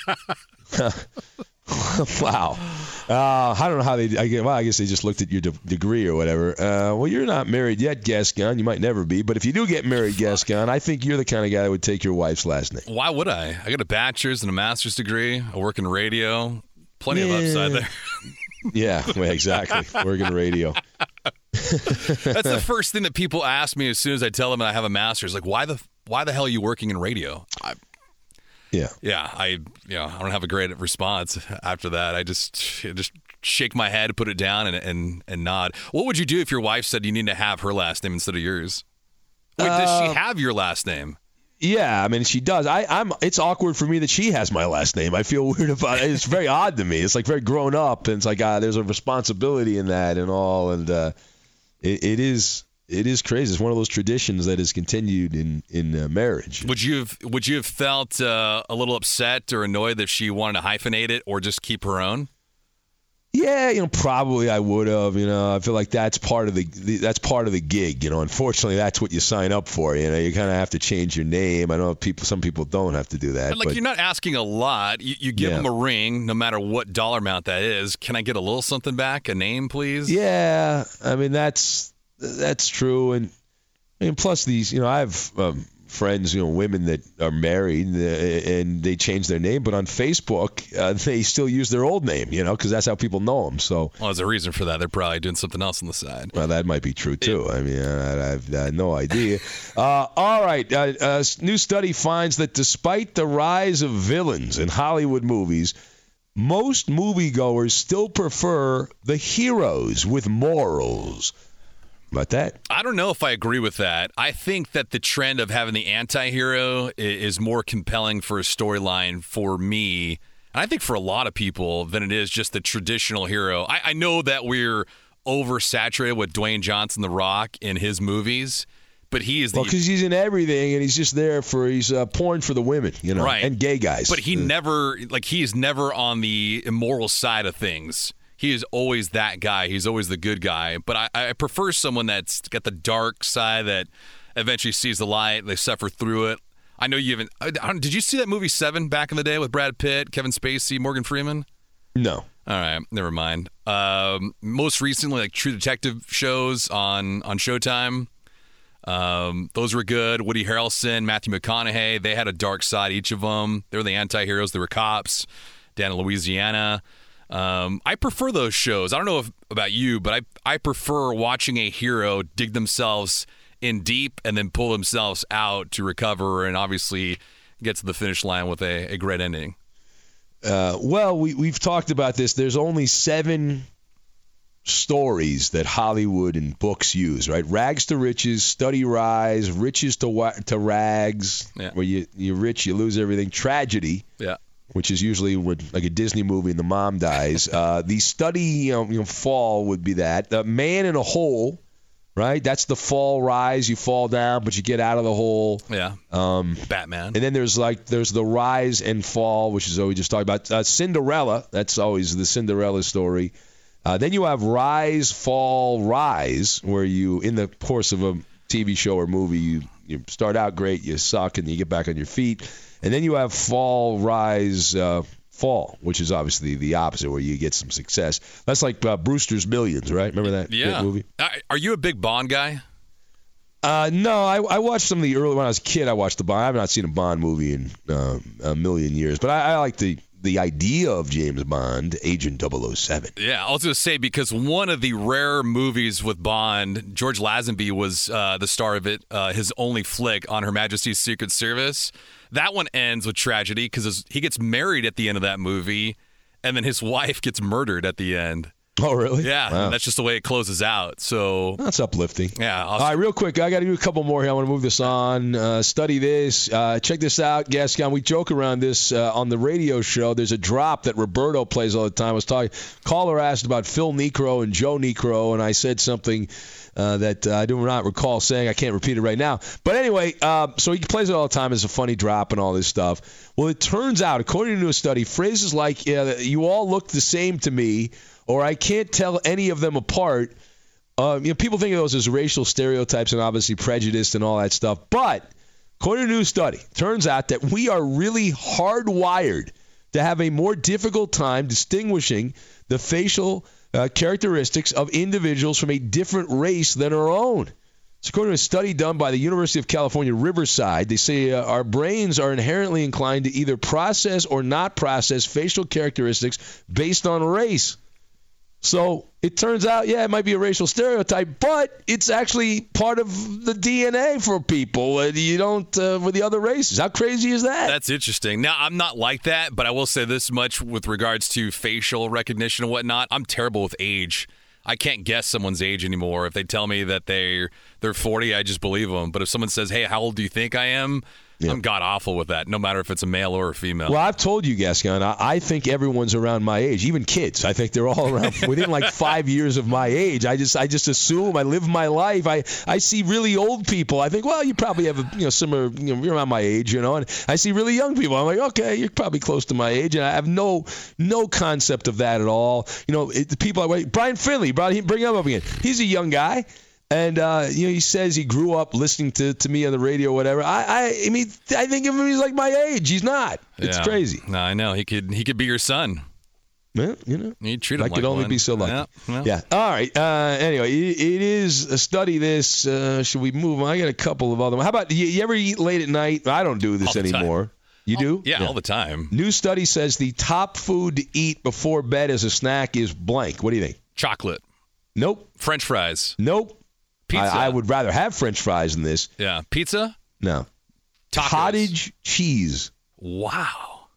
Wow. Uh, I don't know how they. I guess, well, I guess they just looked at your de- degree or whatever. Uh, well, you're not married yet, Gascon. You might never be. But if you do get married, Gascon, I think you're the kind of guy that would take your wife's last name. Why would I? I got a bachelor's and a master's degree. I work in radio. Plenty yeah. of upside there. Yeah, well, exactly. Working radio. That's the first thing that people ask me as soon as I tell them that I have a master's. Like, why the why the hell are you working in radio? I, yeah, yeah. I you know I don't have a great response after that. I just just shake my head, put it down, and and and nod. What would you do if your wife said you need to have her last name instead of yours? Wait, uh, does she have your last name? Yeah, I mean, she does. I, I'm. It's awkward for me that she has my last name. I feel weird about it. It's very odd to me. It's like very grown up, and it's like uh, there's a responsibility in that and all. And uh, it, it is it is crazy. It's one of those traditions that is continued in in uh, marriage. Would you have Would you have felt uh, a little upset or annoyed that she wanted to hyphenate it or just keep her own? Yeah, you know, probably I would have. You know, I feel like that's part of the, the that's part of the gig. You know, unfortunately, that's what you sign up for. You know, you kind of have to change your name. I know people, some people don't have to do that. But like, but, you're not asking a lot. You, you give yeah. them a ring, no matter what dollar amount that is. Can I get a little something back? A name, please? Yeah, I mean that's that's true, and I mean plus these. You know, I have. Um, friends, you know, women that are married uh, and they change their name, but on Facebook uh, they still use their old name, you know, because that's how people know them. So, well, there's a reason for that. They're probably doing something else on the side. Well, that might be true too. I mean, I, I have uh, no idea. uh, all right, uh, a new study finds that despite the rise of villains in Hollywood movies, most moviegoers still prefer the heroes with morals. about that? I don't know if I agree with that. I think that the trend of having the anti-hero is more compelling for a storyline for me, and I think for a lot of people, than it is just the traditional hero. I, I know that we're oversaturated with Dwayne Johnson, The Rock, in his movies, but he is the... Well, because he's in everything, and he's just there for... He's uh, porn for the women, you know, right. and gay guys. But he never... Like, he is never on the immoral side of things. He is always that guy. He's always the good guy. But I, I prefer someone that's got the dark side that eventually sees the light. They suffer through it. I know you haven't... I don't, did you see that movie Seven back in the day with Brad Pitt, Kevin Spacey, Morgan Freeman? No. All right, never mind. Um, most recently, like True Detective shows on, on Showtime. Um, those were good. Woody Harrelson, Matthew McConaughey, they had a dark side, each of them. They were the anti-heroes. They were cops down in Louisiana. Um, I prefer those shows. I don't know if, about you, but I, I prefer watching a hero dig themselves in deep and then pull themselves out to recover and obviously get to the finish line with a, a great ending. Uh, well, we, we've talked about this. There's only seven stories that Hollywood and books use, right? Rags to riches, study rise, riches to wa- to rags, yeah. where you, you're rich, you lose everything. Tragedy, yeah. which is usually when, like a Disney movie and the mom dies. uh, the study, you know, you know, fall would be that. The man in a hole, right? That's the fall rise. You fall down, but you get out of the hole. Yeah. Um, Batman. And then there's like there's the rise and fall, which is what we just talked about. Uh, Cinderella. That's always the Cinderella story. Uh, then you have rise, fall, rise, where you, in the course of a T V show or movie, you, you start out great, you suck, and you get back on your feet. And then you have fall, rise, uh, fall, which is obviously the opposite, where you get some success. That's like uh, Brewster's Millions, right? Remember that yeah. movie? Are you a big Bond guy? Uh, no, I, I watched some of the early, when I was a kid, I watched the Bond. I have not seen a Bond movie in uh, a million years, but I, I like the the idea of James Bond, Agent double oh seven. Yeah, I was going to say, because one of the rare movies with Bond, George Lazenby was uh, the star of it, uh, his only flick on Her Majesty's Secret Service. That one ends with tragedy because he gets married at the end of that movie, and then his wife gets murdered at the end. Oh, really? Yeah, wow. That's just the way it closes out. So that's uplifting. Yeah. I'll... All right, real quick, I got to do a couple more here. I want to move this on. Uh, study this. Uh, check this out, Gascon. We joke around this uh, on the radio show. There's a drop that Roberto plays all the time. I was talking. Caller asked about Phil Necro and Joe Necro, and I said something uh, that uh, I do not recall saying. I can't repeat it right now. But anyway, uh, so he plays it all the time as a funny drop and all this stuff. Well, it turns out, according to a study, phrases like uh, "you all look the same to me," or "I can't tell any of them apart." Uh, you know, people think of those as racial stereotypes and obviously prejudice and all that stuff. But according to a new study, turns out that we are really hardwired to have a more difficult time distinguishing the facial uh, characteristics of individuals from a different race than our own. So according to a study done by the University of California, Riverside, they say uh, our brains are inherently inclined to either process or not process facial characteristics based on race. So it turns out, yeah, it might be a racial stereotype, but it's actually part of the D N A for people. Uh, you don't uh, with the other races. How crazy is that? That's interesting. Now, I'm not like that, but I will say this much with regards to facial recognition and whatnot. I'm terrible with age. I can't guess someone's age anymore. If they tell me that they're they're forty, I just believe them. But if someone says, "Hey, how old do you think I am?" Yeah. I'm god awful with that, no matter if it's a male or a female. Well, I've told you, Gascon, I, I think everyone's around my age, even kids. I think they're all around within like five years of my age. I just I just assume I live my life. I, I see really old people. I think, well, you probably have a you know similar, you know, you're around my age, you know. And I see really young people. I'm like, okay, you're probably close to my age, and I have no no concept of that at all. You know, it, the people I wait. Brian Finley, brought him, bring him up again. He's a young guy. And, uh, you know, he says he grew up listening to, to me on the radio or whatever. I, I I mean, I think of him as like my age. He's not. It's yeah. crazy. No, I know. He could he could be your son. Yeah, you know. You treat him I like could only one. be so lucky. Yeah. Well. yeah. All right. Uh, anyway, it, it is a study this. Uh, should we move on? I got a couple of other ones. How about, you, you ever eat late at night? I don't do this anymore. Time. You all, do? Yeah, yeah, all the time. New study says the top food to eat before bed as a snack is blank. What do you think? Chocolate. Nope. French fries. Nope. Pizza. I, I would rather have French fries than this. Yeah. Pizza? No. Tacos. Cottage cheese. Wow.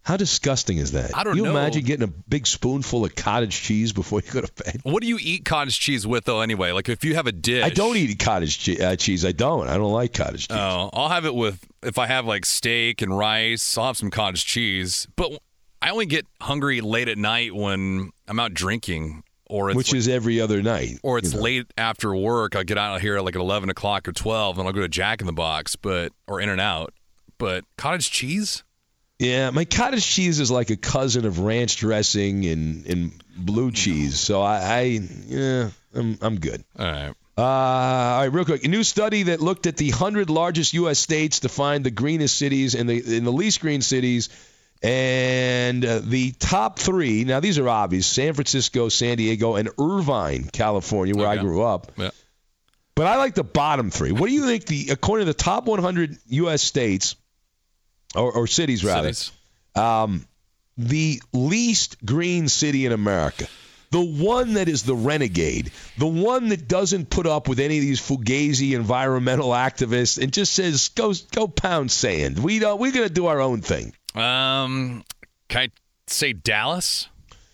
How disgusting is that? I don't you know. You imagine getting a big spoonful of cottage cheese before you go to bed? What do you eat cottage cheese with, though, anyway? Like, if you have a dish. I don't eat cottage che- uh, cheese. I don't. I don't like cottage cheese. Oh, I'll have it with, if I have, like, steak and rice, I'll have some cottage cheese. But I only get hungry late at night when I'm out drinking. Or it's Which like, is every other night. Or it's you know. late after work. I'll get out of here at, like, at eleven o'clock or twelve, and I'll go to Jack in the Box, but or In-N-Out. But cottage cheese? Yeah, my cottage cheese is like a cousin of ranch dressing and, and blue cheese. So I, I yeah, I'm I'm good. All right. Uh, all right, real quick. A new study that looked at the one hundred largest U S states to find the greenest cities and the, and the least green cities. And uh, the top three, now these are obvious, San Francisco, San Diego, and Irvine, California, where okay. I grew up. Yeah. But I like the bottom three. What do you think, the according to the top one hundred U S states, or, or cities rather, cities. Um, the least green city in America, the one that is the renegade, the one that doesn't put up with any of these fugazi environmental activists and just says, go go pound sand. We don't, we're going to do our own thing. Um, can I say Dallas?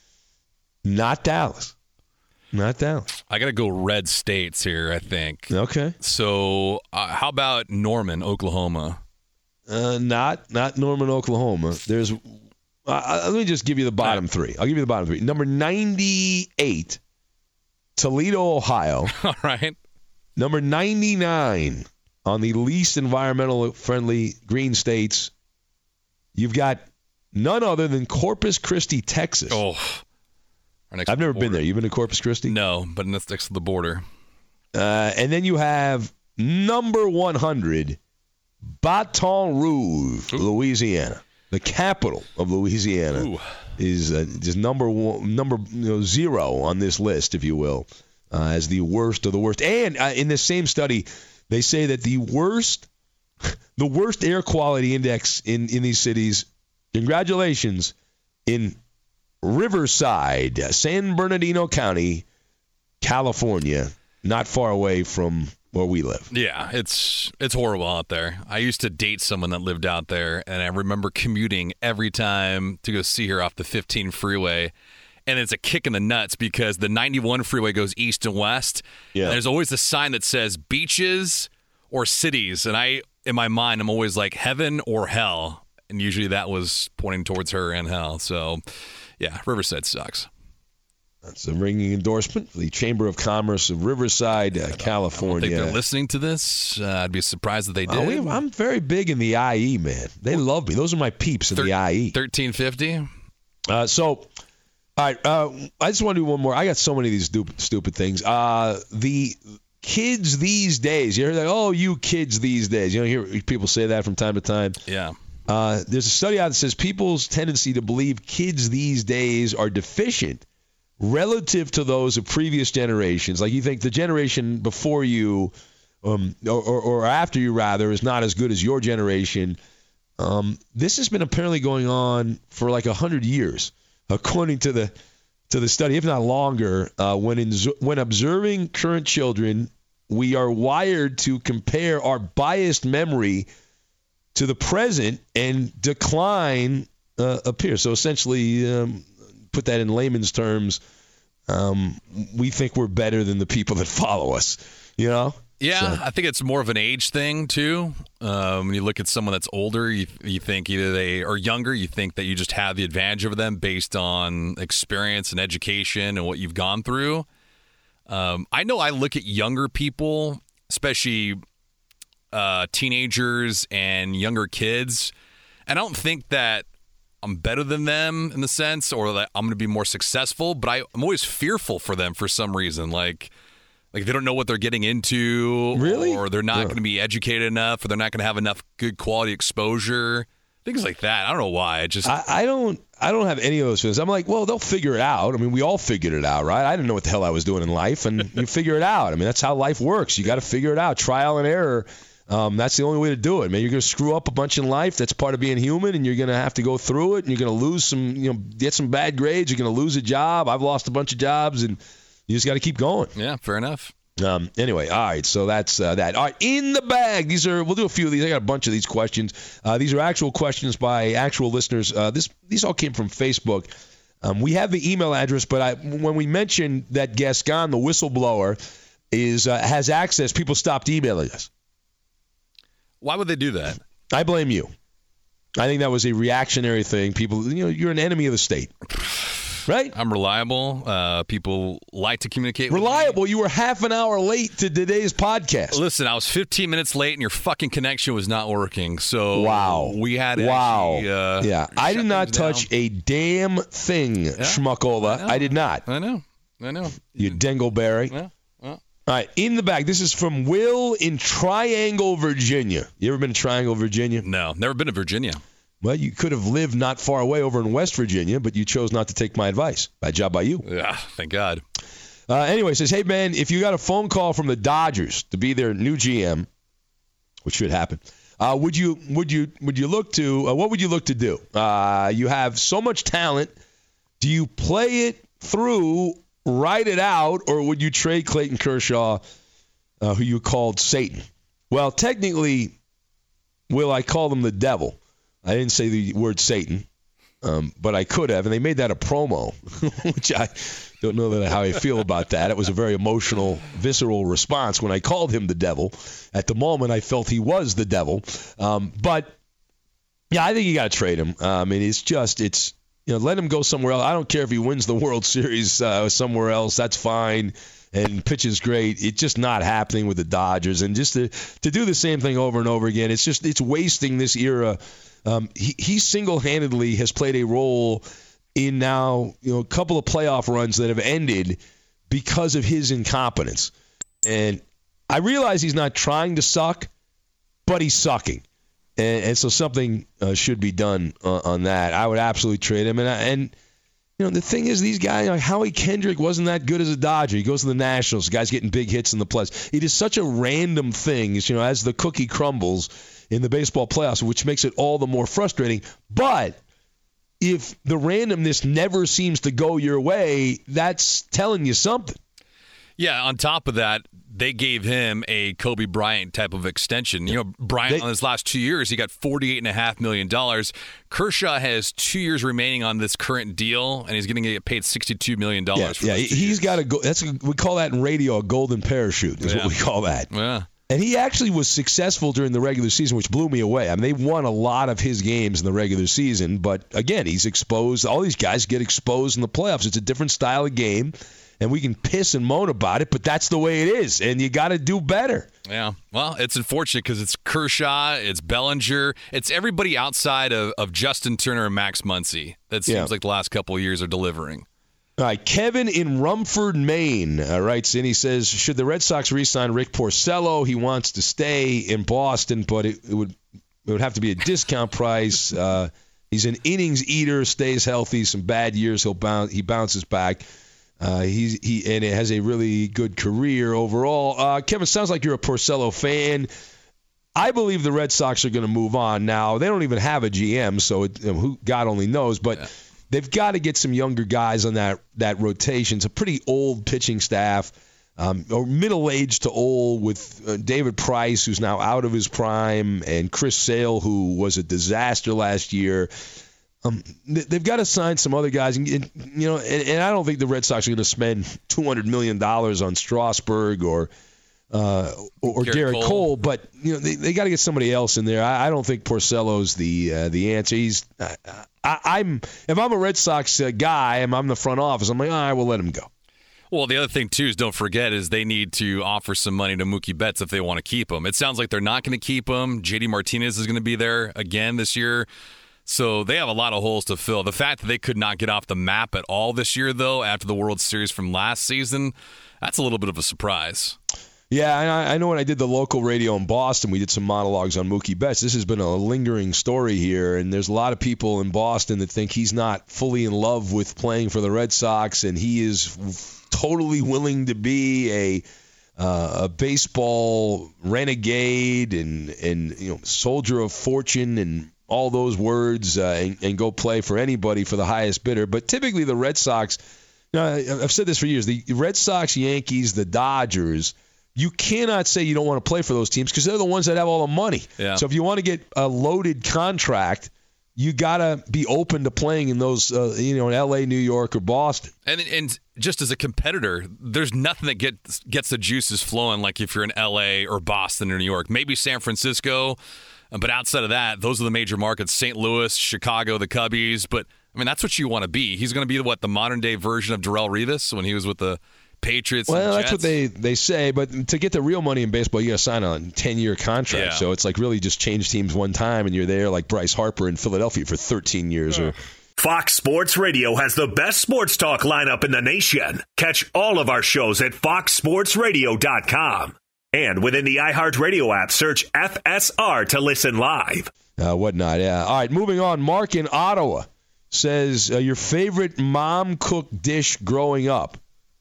Not Dallas. Not Dallas. I got to go red states here, I think. Okay. So uh, how about Norman, Oklahoma? Uh, not not Norman, Oklahoma. There's. Uh, let me just give you the bottom right. three. I'll give you the bottom three. Number ninety-eight, Toledo, Ohio. All right. Number ninety-nine on the least environmental friendly green states. You've got none other than Corpus Christi, Texas. Oh. I've never been there. You've been to Corpus Christi? No, but it's next to the border. Uh, and then you have number one hundred, Baton Rouge, Ooh. Louisiana. The capital of Louisiana Ooh. is uh, just number one, number you know, zero on this list, if you will, uh, as the worst of the worst. And uh, in this same study, they say that the worst, the worst air quality index in, in these cities, congratulations, in Riverside, San Bernardino County, California, not far away from where we live. Yeah, it's it's horrible out there. I used to date someone that lived out there, and I remember commuting every time to go see her off the fifteen freeway. And it's a kick in the nuts because the ninety-one freeway goes east and west. Yeah. And there's always a sign that says beaches or cities. And I, in my mind, I'm always like heaven or hell. And usually that was pointing towards her and hell. So, yeah, Riverside sucks. That's a ringing endorsement for the Chamber of Commerce of Riverside, uh, California. I don't think they're listening to this. Uh, I'd be surprised if they did. Oh, we, I'm very big in the I E, man. They love me. Those are my peeps in Thir- the I E. thirteen fifty Uh, so, all right. Uh, I just want to do one more. I got so many of these stupid, stupid things. Uh, the kids these days. You hear that? Oh, you kids these days. You know, you hear people say that from time to time. Yeah. Uh, there's a study out that says people's tendency to believe kids these days are deficient relative to those of previous generations. Like you think the generation before you, um, or, or, or after you rather, is not as good as your generation. Um, this has been apparently going on for like a hundred years, according to the to the study, if not longer. Uh, when in, when observing current children, we are wired to compare our biased memory to the present and decline uh, appears. So essentially, um, put that in layman's terms, um, we think we're better than the people that follow us, you know? Yeah, so. I think it's more of an age thing, too. Um, when you look at someone that's older, you, you think either they are younger, you think that you just have the advantage over them based on experience and education and what you've gone through. Um, I know I look at younger people, especially uh, teenagers and younger kids, and I don't think that I'm better than them in the sense, or that I'm going to be more successful, but I, I'm always fearful for them for some reason. Like, like they don't know what they're getting into, really, or they're not yeah. going to be educated enough, or they're not going to have enough good quality exposure, things like that. I don't know why. I just I, I don't I don't have any of those feelings. I'm like, well, they'll figure it out. I mean, we all figured it out, right? I didn't know what the hell I was doing in life, and you figure it out. I mean, that's how life works. You got to figure it out, trial and error. Um, that's the only way to do it, man. You're going to screw up a bunch in life. That's part of being human, and you're going to have to go through it, and you're going to lose some, you know, get some bad grades. You're going to lose a job. I've lost a bunch of jobs, and you just got to keep going. Yeah, fair enough. Um, anyway, all right, so that's uh, that. All right, in the bag. These are we'll do a few of these. I got a bunch of these questions. Uh, these are actual questions by actual listeners. Uh, this these all came from Facebook. Um, we have the email address, but I, when we mentioned that Gascon, the whistleblower, is uh, has access, people stopped emailing us. Why would they do that? I blame you. I think that was a reactionary thing. People, you know, you're an enemy of the state. Right? I'm reliable. Uh, people like to communicate with Reliable? me. You were half an hour late to today's podcast. Listen, I was fifteen minutes late and your fucking connection was not working. So wow. we had to wow. actually, uh, yeah. I did not touch down. a damn thing, yeah. Schmuckola. I, I did not. I know. I know. You dingleberry. Yeah. Yeah. All right, in the bag. This is from Will in Triangle, Virginia. You ever been to Triangle, Virginia? No, never been to Virginia. Well, you could have lived not far away over in West Virginia, but you chose not to take my advice. Bad job by you. Yeah, thank God. Uh, anyway, says, hey, man, if you got a phone call from the Dodgers to be their new G M, which should happen, uh, would you would you would you look to uh, what would you look to do? Uh, you have so much talent. Do you play it through, ride it out, or would you trade Clayton Kershaw, uh, who you called Satan? Well, technically, Will, I called him the devil. I didn't say the word Satan, um, but I could have, and they made that a promo, which I don't know that how I feel about that. It was a very emotional, visceral response when I called him the devil. At the moment, I felt he was the devil. Um, but, yeah, I think you got to trade him. I mean, it's just, it's, you know, let him go somewhere else. I don't care if he wins the World Series uh, somewhere else. That's fine. And pitches great. It's just not happening with the Dodgers. And just to, to do the same thing over and over again, it's just, it's wasting this era. Um, he, he single-handedly has played a role in now, you know, a couple of playoff runs that have ended because of his incompetence. And I realize he's not trying to suck, but he's sucking. And, and so something uh, should be done uh, on that. I would absolutely trade him. And, and you know, the thing is, these guys, like Howie Kendrick wasn't that good as a Dodger. He goes to the Nationals. The guy's getting big hits in the playoffs. It is such a random thing, you know, as the cookie crumbles in the baseball playoffs, which makes it all the more frustrating. But if the randomness never seems to go your way, that's telling you something. Yeah, on top of that, they gave him a Kobe Bryant type of extension. You know, Bryant they, on his last two years, he got forty-eight point five million dollars. Kershaw has two years remaining on this current deal, and he's going to get paid sixty-two million dollars. Yeah, yeah he's years. got a go. That's a, we call that in radio a golden parachute. Is yeah. what we call that. Yeah. And he actually was successful during the regular season, which blew me away. I mean, they won a lot of his games in the regular season, but again, he's exposed. All these guys get exposed in the playoffs. It's a different style of game, and we can piss and moan about it, but that's the way it is, and you got to do better. Yeah, well, it's unfortunate because it's Kershaw, it's Bellinger, it's everybody outside of, of Justin Turner and Max Muncy that seems yeah. like the last couple of years are delivering. All right, Kevin in Rumford, Maine, uh, writes in. He says, should the Red Sox re-sign Rick Porcello? He wants to stay in Boston, but it, it would it would have to be a discount price. Uh, he's an innings eater, stays healthy. Some bad years, he'll bounce. He bounces back. Uh, he's he and it has a really good career overall. Uh, Kevin, sounds like you're a Porcello fan. I believe the Red Sox are going to move on now. They don't even have a G M, so it, you know, who God only knows, but. Yeah. They've got to get some younger guys on that, that rotation. It's a pretty old pitching staff, um, or middle-aged to old, with uh, David Price, who's now out of his prime, and Chris Sale, who was a disaster last year. Um, they've got to sign some other guys, and, and you know, and, and I don't think the Red Sox are going to spend two hundred million dollars on Strasburg or uh, or Garrett, Garrett Cole. Cole, but you know they, they got to get somebody else in there. I, I don't think Porcello's the uh, the answer. He's uh, I, I'm if I'm a Red Sox uh, guy and I'm the front office, I'm like, all right, we'll let him go. Well, the other thing, too, is don't forget is they need to offer some money to Mookie Betts if they want to keep him. It sounds like they're not going to keep him. J D Martinez is going to be there again this year. So they have a lot of holes to fill. The fact that they could not get off the map at all this year, though, after the World Series from last season, that's a little bit of a surprise. Yeah, I, I know when I did the local radio in Boston, we did some monologues on Mookie Betts. This has been a lingering story here, and there's a lot of people in Boston that think he's not fully in love with playing for the Red Sox, and he is totally willing to be a uh, a baseball renegade and and you know soldier of fortune and all those words uh, and, and go play for anybody for the highest bidder. But typically the Red Sox, you know, I've said this for years, the Red Sox, Yankees, the Dodgers you cannot say you don't want to play for those teams because they're the ones that have all the money. Yeah. So if you want to get a loaded contract, you got to be open to playing in those, uh, you know, in L A, New York, or Boston. And and just as a competitor, there's nothing that gets gets the juices flowing like if you're in L A or Boston or New York. Maybe San Francisco, but outside of that, those are the major markets. Saint Louis, Chicago, the Cubbies. But, I mean, that's what you want to be. He's going to be, what, the modern-day version of Darrelle Revis when he was with the Patriots. Well, and that's what they, they say, but to get the real money in baseball, you got to sign a ten-year contract. Yeah. So it's like really just change teams one time, and you're there like Bryce Harper in Philadelphia for thirteen years. Yeah. Or Fox Sports Radio has the best sports talk lineup in the nation. Catch all of our shows at fox sports radio dot com. And within the iHeartRadio app, search F S R to listen live. Uh, whatnot, yeah. All right, moving on. Mark in Ottawa says, uh, your favorite mom-cooked dish growing up.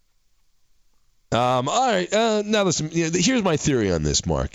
Um, all right, uh, now listen, here's my theory on this, Mark.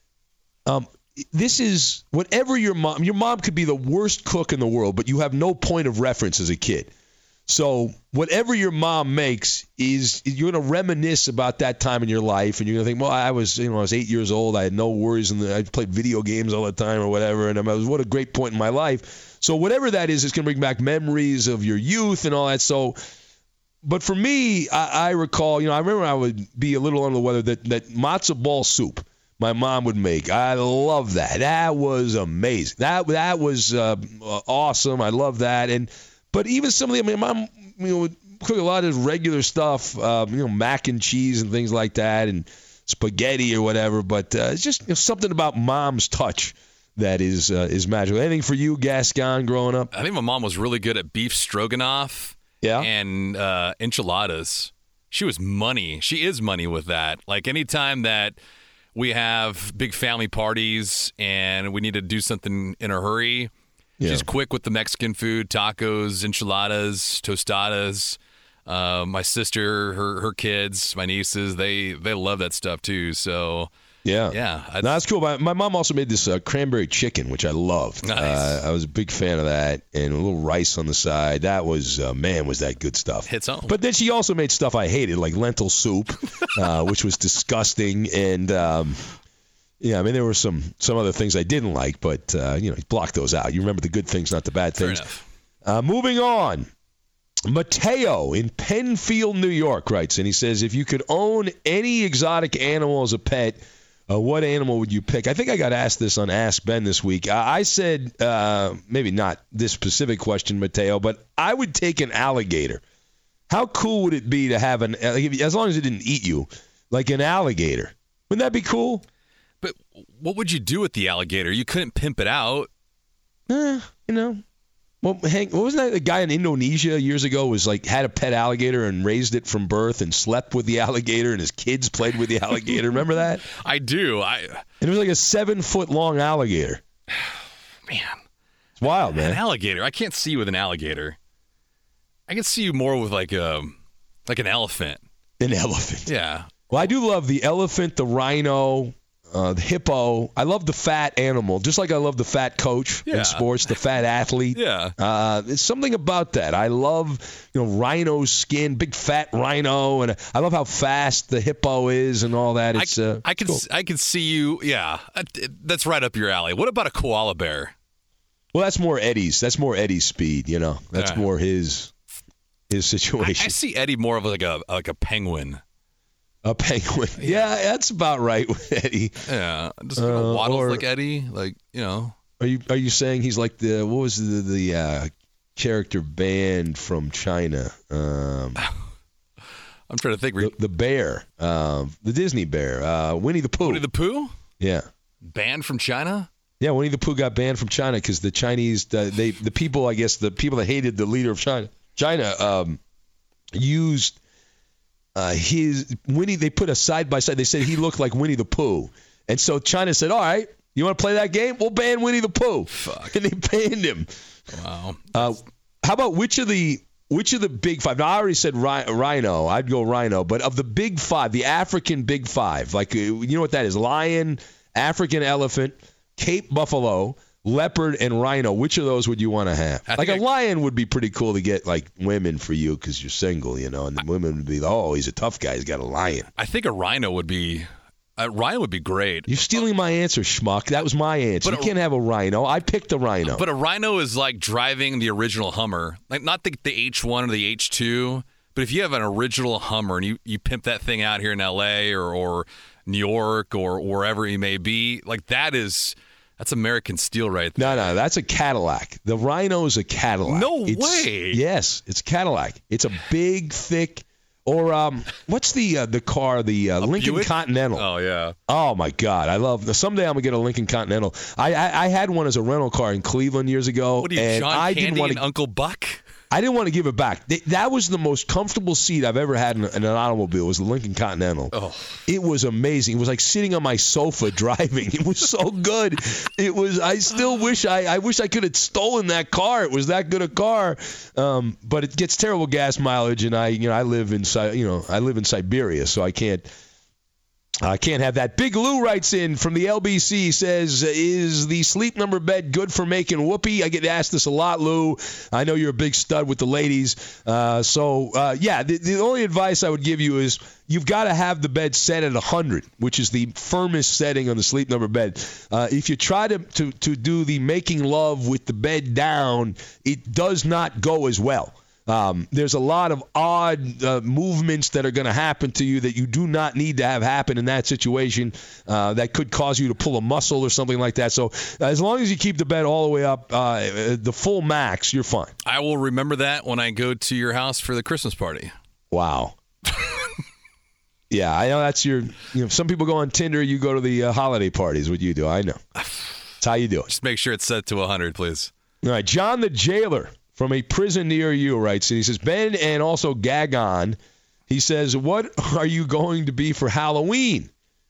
Um, this is, whatever your mom, your mom could be the worst cook in the world, but you have no point of reference as a kid. So whatever your mom makes is, you're going to reminisce about that time in your life, and you're going to think, well, I was, you know, I was eight years old, I had no worries, and I played video games all the time or whatever, and I was, what a great point in my life. So whatever that is, it's going to bring back memories of your youth and all that. So, but for me, I, I recall, you know, I remember I would be a little under the weather, that, that matzo ball soup my mom would make. I love that. That was amazing. That that was uh, awesome. I love that. And but even some of the, I mean, mom, you know, would cook a lot of regular stuff, uh, you know, mac and cheese and things like that, and spaghetti or whatever. But uh, it's just, you know, something about mom's touch that is uh, is magical. Anything for you, Gascon, growing up? I think my mom was really good at beef stroganoff. Yeah. And uh, enchiladas. She was money. She is money with that. Like anytime that we have big family parties and we need to do something in a hurry, yeah. she's quick with the Mexican food, tacos, enchiladas, tostadas. Uh, my sister, her her kids, my nieces, they they love that stuff too. So yeah, yeah, no, that's cool. My, my mom also made this uh, cranberry chicken, which I loved. Nice. Uh, I was a big fan of that, and a little rice on the side. That was uh, man, was that good stuff. Hits home. But then she also made stuff I hated, like lentil soup, uh, which was disgusting. And um, yeah, I mean there were some some other things I didn't like, but uh, you know, block those out. You remember the good things, not the bad things. Fair enough. Uh, moving on. Mateo in Penfield, New York writes, and he says, if you could own any exotic animal as a pet, uh, what animal would you pick? I think I got asked this on Ask Ben this week. I, I said, uh, maybe not this specific question, Mateo, but I would take an alligator. How cool would it be to have an, as long as it didn't eat you, like an alligator? Wouldn't that be cool? But what would you do with the alligator? You couldn't pimp it out. Eh, you know. Well, Hank, what wasn't that the guy in Indonesia years ago was like had a pet alligator and raised it from birth and slept with the alligator and his kids played with the alligator? Remember that? I do. I and it was like a seven foot long alligator. Man, it's wild, man. An alligator. I can't see you with an alligator. I can see you more with like a like an elephant. An elephant. Yeah. Well, I do love the elephant, the rhino. Uh, the hippo. I love the fat animal, just like I love the fat coach yeah. in sports, the fat athlete. Yeah. Uh, there's something about that. I love, you know, rhino skin, big fat rhino, and I love how fast the hippo is and all that. It's I, uh, I can cool. I can see you. Yeah, that's right up your alley. What about a koala bear? Well, that's more Eddie's. That's more Eddie's speed. You know, that's yeah. more his his situation. I, I see Eddie more of like a like a penguin. A penguin. Yeah, that's about right with Eddie. Yeah, just you know, uh, waddles or, like Eddie, like you know. Are you are you saying he's like the what was the the uh, character banned from China? Um, I'm trying to think. The, the bear, uh, the Disney bear, uh, Winnie the Pooh. Winnie the Pooh? Yeah. Banned from China? Yeah, Winnie the Pooh got banned from China because the Chinese, the, they the people, I guess, the people that hated the leader of China, China, um, used. Uh, his Winnie, they put a side by side. They said he looked like Winnie the Pooh, and so China said, "All right, you want to play that game? We'll ban Winnie the Pooh." Fuck. And they banned him. Wow. Uh, how about which of the which of the big five? Now I already said rhino. I'd go rhino, but of the big five, the African big five, like you know what that is: lion, African elephant, Cape buffalo, leopard, and rhino. Which of those would you want to have? I like a I, lion would be pretty cool to get like women for you because you're single, you know, and the I, women would be, oh, he's a tough guy. He's got a lion. I think a rhino would be Uh, Rhino would be great. You're stealing my answer, schmuck. That was my answer. But you a, can't have a Rhino. I picked the Rhino. But a Rhino is like driving the original Hummer. Like not the, the H one or the H two, but if you have an original Hummer and you, you pimp that thing out here in L A or, or New York or wherever you may be, like that is that's American steel right there. No, no, that's a Cadillac. The Rhino is a Cadillac. No it's, way. Yes, it's a Cadillac. It's a big, thick. Or um, what's the uh, the car? The uh, Lincoln Buick? Continental. Oh yeah. Oh my God, I love. Someday I'm gonna get a Lincoln Continental. I I, I had one as a rental car in Cleveland years ago, what are you, and John I Candy didn't want and Uncle Buck. I didn't want to give it back. That was the most comfortable seat I've ever had in an automobile. Was the Lincoln Continental. Oh. It was amazing. It was like sitting on my sofa driving. It was so good. It was. I still wish I. I wish I could have stolen that car. It was that good a car. Um, but it gets terrible gas mileage, and I, you know, I live in, you know, I live in Siberia, so I can't. I can't have that. Big Lou writes in from the L B C, says, is the Sleep Number bed good for making whoopee? I get asked this a lot, Lou. I know you're a big stud with the ladies. Uh, so, uh, yeah, the, the only advice I would give you is you've got to have the bed set at one hundred, which is the firmest setting on the Sleep Number bed. Uh, if you try to, to, to do the making love with the bed down, it does not go as well. Um, there's a lot of odd uh, movements that are going to happen to you that you do not need to have happen in that situation uh, that could cause you to pull a muscle or something like that. So uh, as long as you keep the bed all the way up, uh, the full max, you're fine. I will remember that when I go to your house for the Christmas party. Wow. Yeah, I know that's your, you know, some people go on Tinder, you go to the uh, holiday parties. What you do, I know. That's how you do it. Just make sure it's set to one hundred, please. All right, John the Jailer from a prison near you writes, and he says, Ben and also Gagon, he says, what are you going to be for Halloween?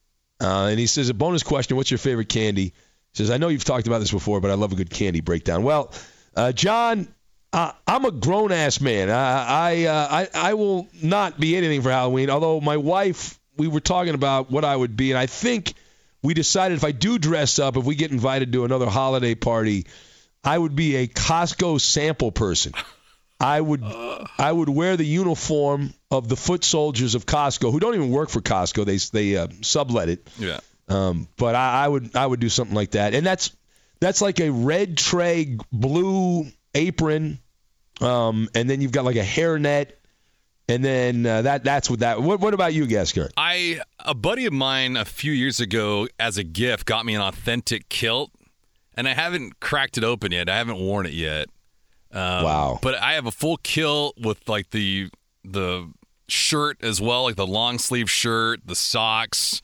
Uh, and he says, a bonus question, what's your favorite candy? He says, I know you've talked about this before, but I love a good candy breakdown. Well, uh, John, uh, I'm a grown-ass man. I I, uh, I I will not be anything for Halloween, although my wife, we were talking about what I would be, and I think we decided if I do dress up, if we get invited to another holiday party, I would be a Costco sample person. I would I would wear the uniform of the foot soldiers of Costco, who don't even work for Costco. They they uh, sublet it. Yeah. Um, but I, I would I would do something like that, and that's that's like a red tray, blue apron, um, and then you've got like a hairnet, and then uh, that that's what that. What what about you, Gaskin? I a buddy of mine a few years ago as a gift got me an authentic kilt. And I haven't cracked it open yet. I haven't worn it yet. Um, wow. But I have a full kilt with like the the shirt as well, like the long sleeve shirt, the socks.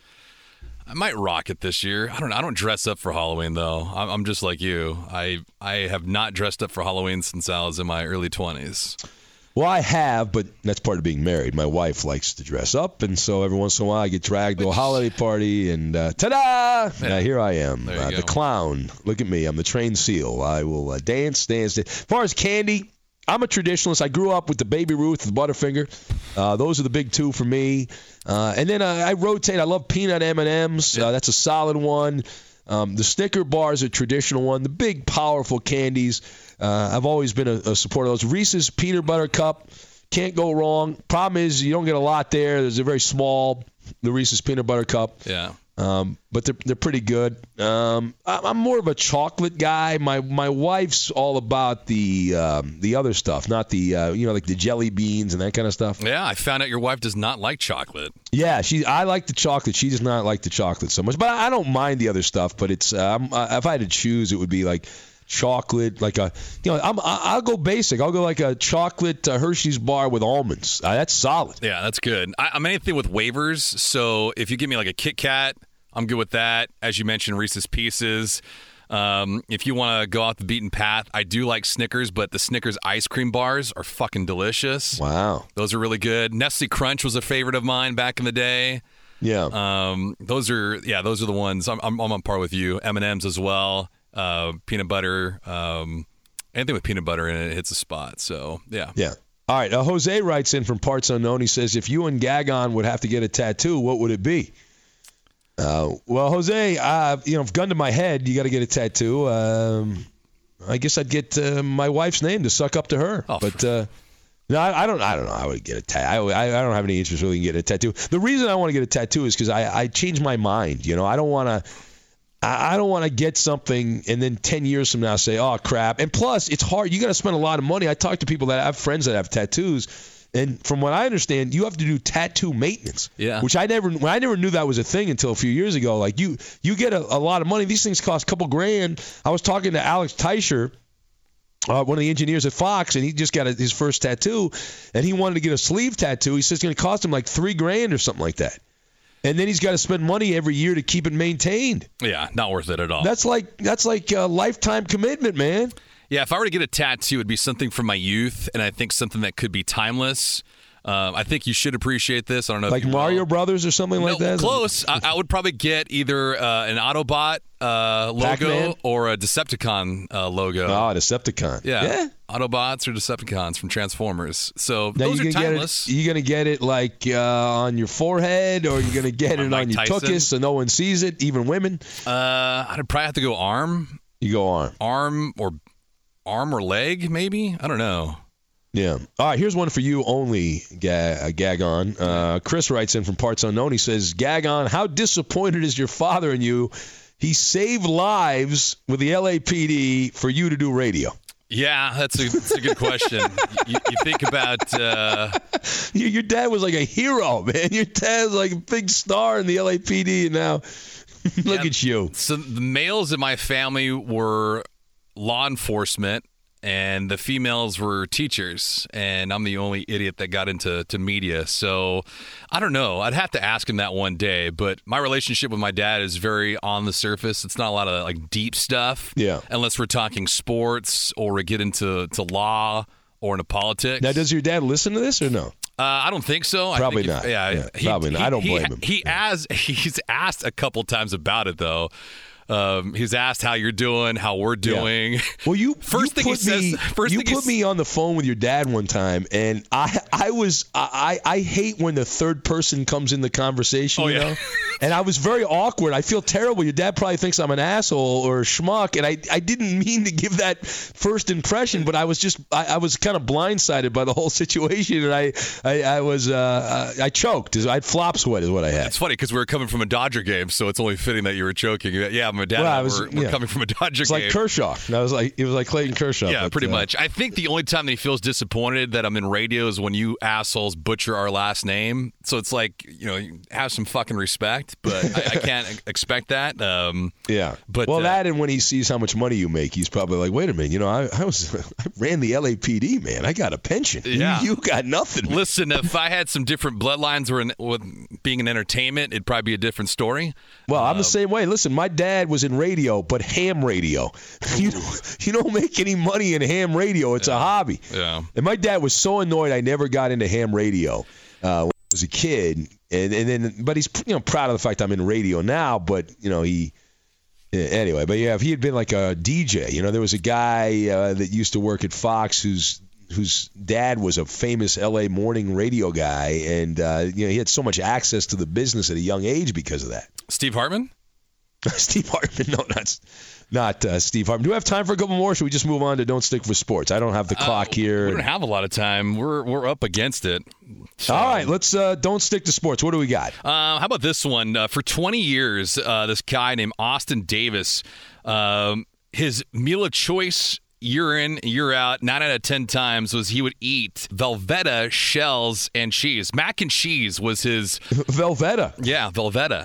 I might rock it this year. I don't know. I don't dress up for Halloween though. I'm, I'm just like you. I I have not dressed up for Halloween since I was in my early twenties. Well, I have, but that's part of being married. My wife likes to dress up, and so every once in a while I get dragged to a holiday party, and uh, ta-da! Yeah. Uh, here I am, uh, the clown. Look at me. I'm the trained seal. I will uh, dance, dance, dance. As far as candy, I'm a traditionalist. I grew up with the Baby Ruth, the Butterfinger. Uh, those are the big two for me. Uh, and then uh, I rotate. I love peanut M and M's. Uh, that's a solid one. Um, the Snicker bars are a traditional one. The big, powerful candies. Uh, I've always been a, a supporter of those. Reese's Peanut Butter Cup, can't go wrong. Problem is you don't get a lot there. There's a very small, the Reese's Peanut Butter Cup. Yeah. Um, but they're they're pretty good. Um, I'm more of a chocolate guy. My my wife's all about the um, the other stuff, not the uh, you know like the jelly beans and that kind of stuff. Yeah, I found out your wife does not like chocolate. Yeah, she I like the chocolate. She does not like the chocolate so much. But I don't mind the other stuff. But it's uh, I'm, if I had to choose, it would be like chocolate, like a you know I'm I'll go basic. I'll go like a chocolate uh, Hershey's bar with almonds. Uh, that's solid. Yeah, that's good. I, I'm anything with wafers. So if you give me like a Kit Kat, I'm good with that. As you mentioned, Reese's Pieces. Um, if you want to go off the beaten path, I do like Snickers, but the Snickers ice cream bars are fucking delicious. Wow. Those are really good. Nestle Crunch was a favorite of mine back in the day. Yeah. Um, those are, yeah, those are the ones. I'm, I'm, I'm on par with you. M and M's as well. Uh, peanut butter. Um, anything with peanut butter in it hits a spot. So, yeah. Yeah. All right. Uh, Jose writes in from Parts Unknown. He says, if you and Gagon would have to get a tattoo, what would it be? Uh, well, Jose, uh, you know, gun to my head, you got to get a tattoo. Um, I guess I'd get uh, my wife's name to suck up to her. Oh, but uh, No, I, I don't. I don't know. I would get a tattoo. I, I don't have any interest really in getting a tattoo. The reason I want to get a tattoo is because I, I changed my mind. You know, I don't want to. I, I don't want to get something and then ten years from now say, oh crap. And plus, it's hard. You got to spend a lot of money. I talk to people that I have friends that have tattoos, and from what I understand, you have to do tattoo maintenance. Yeah. Which I never. I never knew that was a thing until a few years ago. Like you, you get a, a lot of money. These things cost a couple grand. I was talking to Alex Teicher. Uh, one of the engineers at Fox, and he just got a, his first tattoo, and he wanted to get a sleeve tattoo. He says it's going to cost him like three grand or something like that. And then he's got to spend money every year to keep it maintained. Yeah, not worth it at all. That's like that's like a lifetime commitment, man. Yeah, if I were to get a tattoo, it would be something from my youth, and I think something that could be timeless. Uh, I think you should appreciate this. I don't know, like if you Mario will. Brothers or something no, like that. Close. I, I would probably get either uh, an Autobot uh, logo Pac-Man? or a Decepticon uh, logo. Oh, Decepticon. Yeah. yeah. Autobots or Decepticons from Transformers. So Now those you are gonna timeless. Get it, you gonna get it like uh, on your forehead, or you gonna get On it Mike on your Tyson? tuchus so no one sees it, even women? Uh, I'd probably have to go arm, You go arm. arm or arm or leg, maybe. I don't know. Yeah. All right, here's one for you only, Ga- Gagon. Uh, Chris writes in from Parts Unknown. He says, Gagon, how disappointed is your father in you? He saved lives with the L A P D for you to do radio. Yeah, that's a, that's a good question. you, you think about... Uh, your, your dad was like a hero, man. Your dad's like a big star in the L A P D, and now look yeah, at you. So the males in my family were law enforcement, and the females were teachers, and I'm the only idiot that got into to media. So I don't know. I'd have to ask him that one day, but my relationship with my dad is very on the surface. It's not a lot of like deep stuff. Yeah. Unless we're talking sports or we get into to law or into politics. Now, does your dad listen to this or no? Uh, I don't think so. Probably I think not. If, yeah, yeah he, probably not. He, I don't he, blame him. He has he's asked a couple times about it though. Um, he's asked how you're doing, how we're doing. Yeah. Well, you first you thing put he me, says. First you thing put he, me on the phone with your dad one time, and I I was I I hate when the third person comes in the conversation. Oh, you yeah. know? And I was very awkward. I feel terrible. Your dad probably thinks I'm an asshole or a schmuck, and I, I didn't mean to give that first impression, but I was just I, I was kind of blindsided by the whole situation, and I I, I was uh, I choked. I had flop sweat is what I had. It's funny because we were coming from a Dodger game, so it's only fitting that you were choking. Yeah, my dad Well, and I I was- were, were yeah. coming from a Dodger It's game. like Kershaw. And I was like it was like Clayton Kershaw. Yeah, but, pretty uh, much. I think the only time that he feels disappointed that I'm in radio is when you assholes butcher our last name. So it's like, you know, you have some fucking respect, but I, I can't expect that. Um, Yeah. But, well, uh, that and when he sees how much money you make, he's probably like, wait a minute, you know, I, I was I ran the L A P D, man. I got a pension. Yeah. You, you got nothing. Man. Listen, if I had some different bloodlines or in, with being in entertainment, it'd probably be a different story. Well, I'm Um, the same way. Listen, my dad was in radio, but ham radio. You don't, you don't make any money in ham radio. It's a hobby. Yeah. And my dad was so annoyed I never got into ham radio uh, when I was a kid. And and then, but he's you know proud of the fact I'm in radio now. But you know he. Yeah, anyway, but yeah, if he had been like a D J, you know, there was a guy uh, that used to work at Fox whose whose dad was a famous L A morning radio guy, and uh, you know he had so much access to the business at a young age because of that. Steve Hartman? Steve Hartman, no, not not uh, Steve Hartman. Do we have time for a couple more? Or should we just move on to Don't Stick with Sports? I don't have the clock Uh, here. We don't have a lot of time. We're we're up against it. So, All right, let's uh, Don't Stick to Sports. What do we got? Uh, how about this one? Uh, for twenty years, uh, this guy named Austin Davis, um, his meal of choice year in, year out, nine out of ten times was he would eat Velveeta shells and cheese. Mac and cheese was his. Velveeta. Yeah, Velveeta.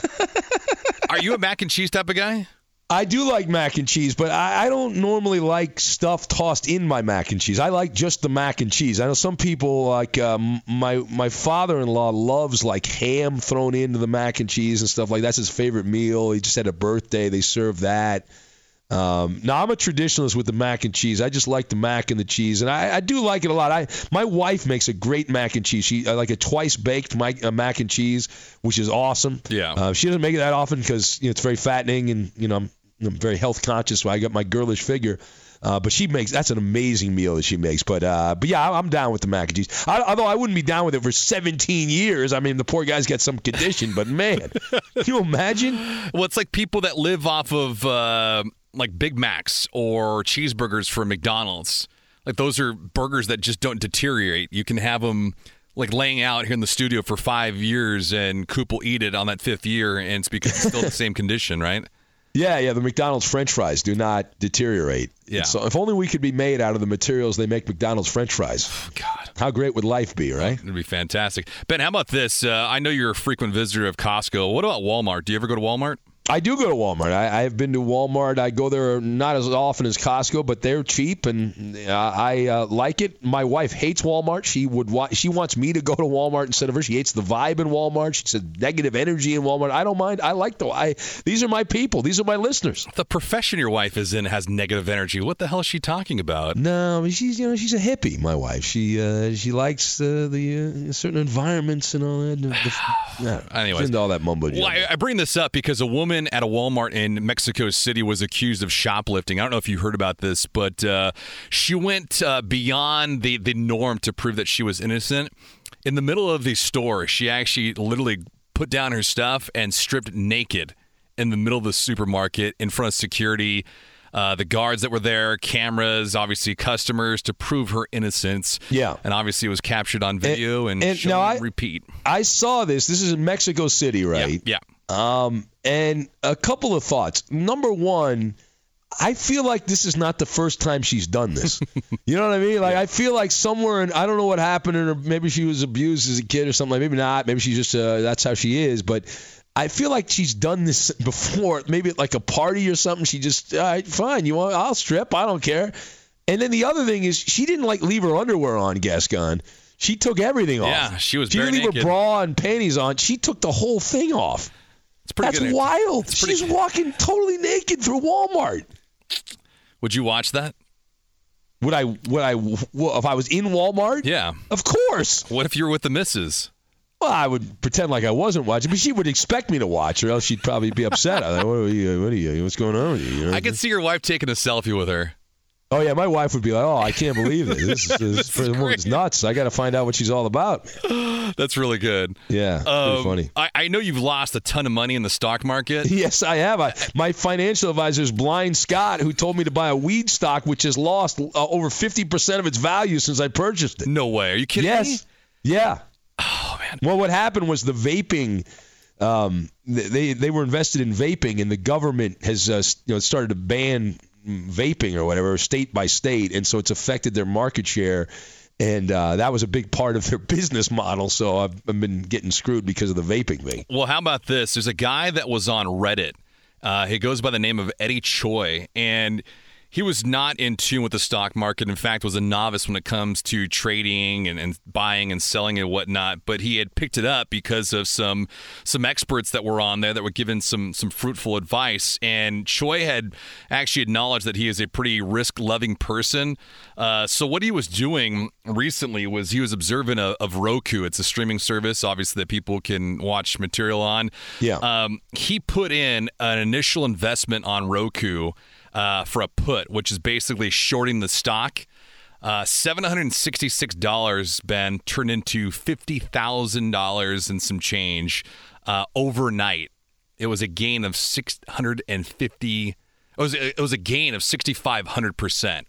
Are you a mac and cheese type of guy? I do like mac and cheese, but I, I don't normally like stuff tossed in my mac and cheese. I like just the mac and cheese. I know some people like um, my my father-in-law loves like ham thrown into the mac and cheese and stuff like that. That's his favorite meal. He just had a birthday. They serve that. Um, now, I'm a traditionalist with the mac and cheese. I just like the mac and the cheese, and I, I do like it a lot. I My wife makes a great mac and cheese. She I like a twice-baked mac, uh, mac and cheese, which is awesome. Yeah. Uh, she doesn't make it that often because you know, it's very fattening, and you know I'm, I'm very health conscious, so I got my girlish figure. Uh, but she makes that's an amazing meal that she makes. But uh, but yeah, I'm down with the mac and cheese. I, although I wouldn't be down with it for seventeen years. I mean, the poor guy's got some condition, but man, can you imagine? Well, it's like people that live off of uh, like Big Macs or cheeseburgers from McDonald's. Like those are burgers that just don't deteriorate. You can have them like laying out here in the studio for five years and Coop will eat it on that fifth year and it's because it's still the same condition, right? Yeah, yeah, the McDonald's French fries do not deteriorate. Yeah. So if only we could be made out of the materials they make McDonald's French fries. Oh, God. How great would life be, right? It'd be fantastic. Ben, how about this? Uh, I know you're a frequent visitor of Costco. What about Walmart? Do you ever go to Walmart? I do go to Walmart. I, I have been to Walmart. I go there not as often as Costco, but they're cheap, and uh, I uh, like it. My wife hates Walmart. She would wa- she wants me to go to Walmart instead of her. She hates the vibe in Walmart. She said negative energy in Walmart. I don't mind. I like the. I these are my people. These are my listeners. The profession your wife is in has negative energy. What the hell is she talking about? No, she's you know she's a hippie. My wife. She uh, she likes uh, the uh, certain environments and all that. The, the, yeah, Anyways, into all that mumbo jumbo. Well, I, I bring this up because a woman at a Walmart in Mexico City was accused of shoplifting. I don't know if you heard about this, but uh, she went uh, beyond the, the norm to prove that she was innocent. In the middle of the store, she actually literally put down her stuff and stripped naked in the middle of the supermarket in front of security, uh, the guards that were there, cameras, obviously customers, to prove her innocence. Yeah. And obviously it was captured on video and, and, and shown now I, repeat. I saw this. This is in Mexico City, right? Yeah. yeah. Um, and a couple of thoughts. Number one, I feel like this is not the first time she's done this. You know what I mean? Like, yeah. I feel like somewhere, in, I don't know what happened, or maybe she was abused as a kid or something. Like, maybe not. Maybe she's just, uh, that's how she is. But I feel like she's done this before. Maybe at like a party or something. She just, all right, fine. You want? I'll strip. I don't care. And then the other thing is, she didn't like leave her underwear on, Gascon. She took everything off. Yeah, she was She very didn't leave naked. her bra and panties on. She took the whole thing off. It's pretty That's good. wild. It's pretty She's good. walking totally naked through Walmart. Would you watch that? Would I? Would I? Well, if I was in Walmart? Yeah. Of course. What if you were with the missus? Well, I would pretend like I wasn't watching, but she would expect me to watch, or else she'd probably be upset. I'm like, what are you? What are you? What's going on with you? You know? I could see your wife taking a selfie with her. Oh yeah, my wife would be like, "Oh, I can't believe this. This is, this This is this woman's nuts. I got to find out what she's all about." That's really good. Yeah, pretty Um, funny. I, I know you've lost a ton of money in the stock market. Yes, I have. I, my financial advisor is Blind Scott, who told me to buy a weed stock, which has lost uh, over fifty percent of its value since I purchased it. No way. Are you kidding yes. me? Yeah. Oh, man. Well, what happened was the vaping. Um, they they were invested in vaping, and the government has uh, you know started to ban vaping or whatever, state by state, and so it's affected their market share, and uh, that was a big part of their business model. So I've, I've been getting screwed because of the vaping thing. Well, how about this? There's a guy that was on Reddit. Uh, he goes by the name of Eddie Choi, and he was not in tune with the stock market. In fact, was a novice when it comes to trading and, and buying and selling and whatnot. But he had picked it up because of some some experts that were on there that were giving some some fruitful advice. And Choi had actually acknowledged that he is a pretty risk-loving person. Uh, so what he was doing recently was he was observant of, of Roku. It's a streaming service, obviously, that people can watch material on. Yeah. Um, he put in an initial investment on Roku Uh, for a put, which is basically shorting the stock. Uh, seven hundred sixty-six dollars, Ben, turned into fifty thousand dollars and some change uh, overnight. It was a gain of six hundred fifty. It was it was a gain of sixty-five hundred percent.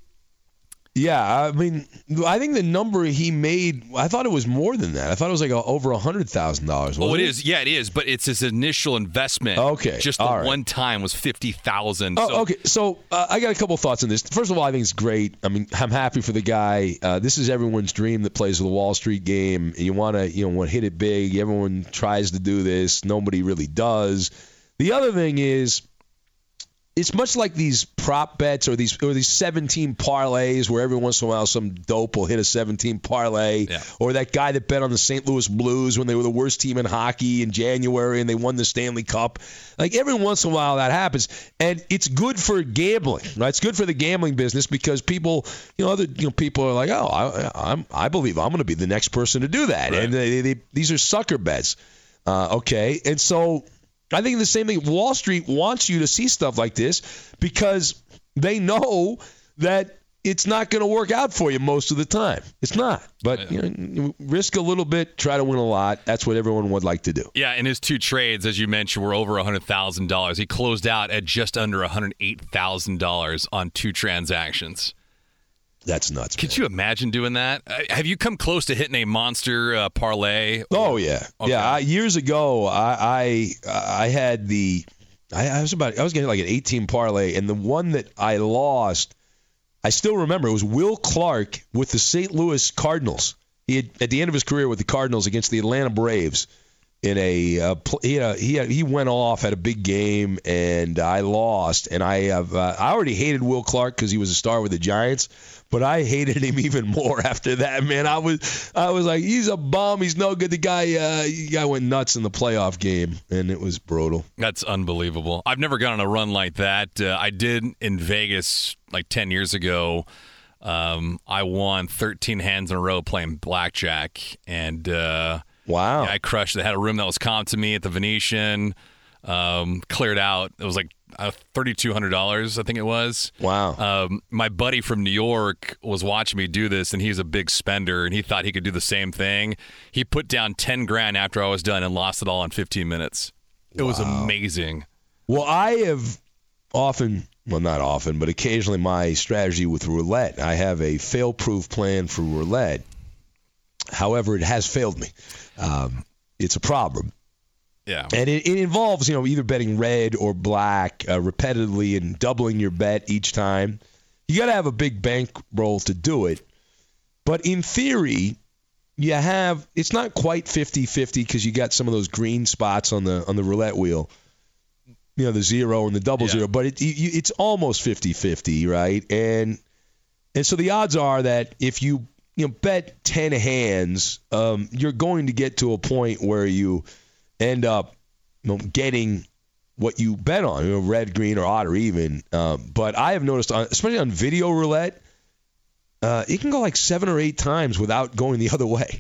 Yeah, I mean, I think the number he made, I thought it was more than that. I thought it was like a, over one hundred thousand dollars. Oh, it is. Yeah, it is. But it's his initial investment. Okay. Just the all right. one time was fifty thousand dollars. so. Oh, okay. So uh, I got a couple thoughts on this. First of all, I think it's great. I mean, I'm happy for the guy. Uh, this is everyone's dream that plays the Wall Street game. You want to, you know, want to hit it big. Everyone tries to do this. Nobody really does. The other thing is, it's much like these prop bets or these or these seventeen parlays where every once in a while some dope will hit a seventeen parlay, yeah. or that guy that bet on the Saint Louis Blues when they were the worst team in hockey in January and they won the Stanley Cup. Like every once in a while that happens, and it's good for gambling, right? It's good for the gambling business because people, you know, other you know people are like, oh, I, I'm I believe I'm going to be the next person to do that, right. and they, they, these are sucker bets, uh, okay, and so. I think the same thing. Wall Street wants you to see stuff like this because they know that it's not going to work out for you most of the time. It's not. But you know, risk a little bit, try to win a lot. That's what everyone would like to do. Yeah, and his two trades, as you mentioned, were over one hundred thousand dollars. He closed out at just under one hundred eight thousand dollars on two transactions. That's nuts. Could man. you imagine doing that? Uh, have you come close to hitting a monster uh, parlay? Oh yeah, okay. yeah. I, years ago, I I, I had the I, I was about I was getting like an eighteen parlay, and the one that I lost, I still remember. It was Will Clark with the Saint Louis Cardinals. He had, at the end of his career with the Cardinals against the Atlanta Braves. In a uh, he had a, he had, he went off at a big game, and I lost. And I have uh, I already hated Will Clark because he was a star with the Giants, but I hated him even more after that. Man, I was I was like, he's a bum. He's no good. The guy uh, the guy went nuts in the playoff game, and it was brutal. That's unbelievable. I've never gone on a run like that. Uh, I did in Vegas like ten years ago. Um, I won thirteen hands in a row playing blackjack, and. Uh, Wow. Yeah, I crushed it. I had a room that was comped to me at the Venetian, um, cleared out. It was like uh, three thousand two hundred dollars, I think it was. Wow. Um, my buddy from New York was watching me do this, and he's a big spender, and he thought he could do the same thing. He put down ten grand after I was done and lost it all in fifteen minutes. It wow. was amazing. Well, I have often, well, not often, but occasionally my strategy with roulette, I have a fail-proof plan for roulette. However, it has failed me. Um, it's a problem. Yeah. And it, it involves, you know, either betting red or black uh, repetitively and doubling your bet each time. You got to have a big bankroll to do it. But in theory, you have, it's not quite fifty-fifty because you got some of those green spots on the on the roulette wheel. You know, the zero and the double yeah. zero. But it, you, it's almost fifty-fifty, right? And and so the odds are that if you You know, bet ten hands, um, you're going to get to a point where you end up you know, getting what you bet on, you know, red, green, or odd, or even. Um, but I have noticed, on, especially on video roulette, uh, it can go like seven or eight times without going the other way.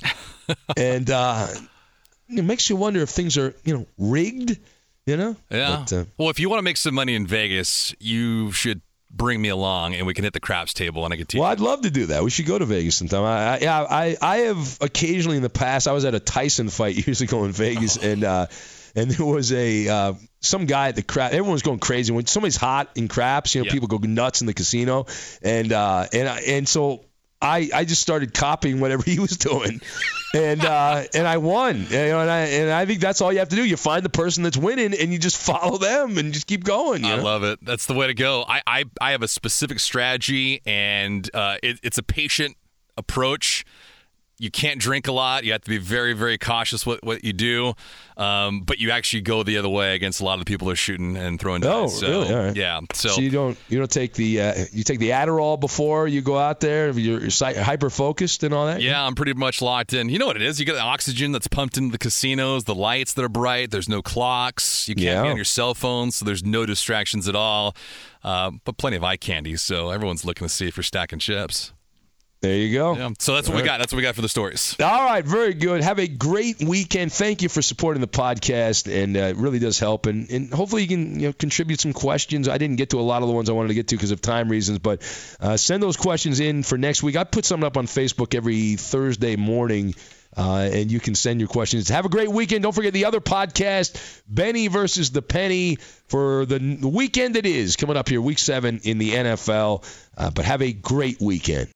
and uh, it makes you wonder if things are, you know, rigged, you know? Yeah. But, uh, well, if you want to make some money in Vegas, you should bring me along and we can hit the craps table and I can teach. Well, I'd love to do that. We should go to Vegas sometime. I, I, I, I have occasionally in the past. I was at a Tyson fight years ago in Vegas, oh. and uh, and there was a uh, some guy at the crap. Everyone's going crazy when somebody's hot in craps. You know, yep. people go nuts in the casino, and uh, and and so I I just started copying whatever he was doing. And uh, and I won, you know, and I and I think that's all you have to do. You find the person that's winning, and you just follow them, and just keep going. You I know? love it. That's the way to go. I I, I have a specific strategy, and uh, it, it's a patient approach. You can't drink a lot. You have to be very, very cautious what, what you do. Um, but you actually go the other way against a lot of the people that are shooting and throwing dice. Oh, so, really? All right. Yeah. So, so you don't you don't take the uh, you take the Adderall before you go out there. You're, you're hyper focused and all that. Yeah, I'm pretty much locked in. You know what it is? You get the oxygen that's pumped into the casinos, the lights that are bright. There's no clocks. You can't yeah. be on your cell phone, so there's no distractions at all. Uh, but plenty of eye candy, so everyone's looking to see if you're stacking chips. There you go. Yeah, so that's what All we got. Right. That's what we got for the stories. All right, very good. Have a great weekend. Thank you for supporting the podcast, and uh, it really does help. And, and hopefully you can you know, contribute some questions. I didn't get to a lot of the ones I wanted to get to because of time reasons, but uh, send those questions in for next week. I put something up on Facebook every Thursday morning, uh, and you can send your questions. Have a great weekend. Don't forget the other podcast, Benny versus the Penny, for the, the weekend it is coming up here, week seven in the N F L. Uh, but have a great weekend.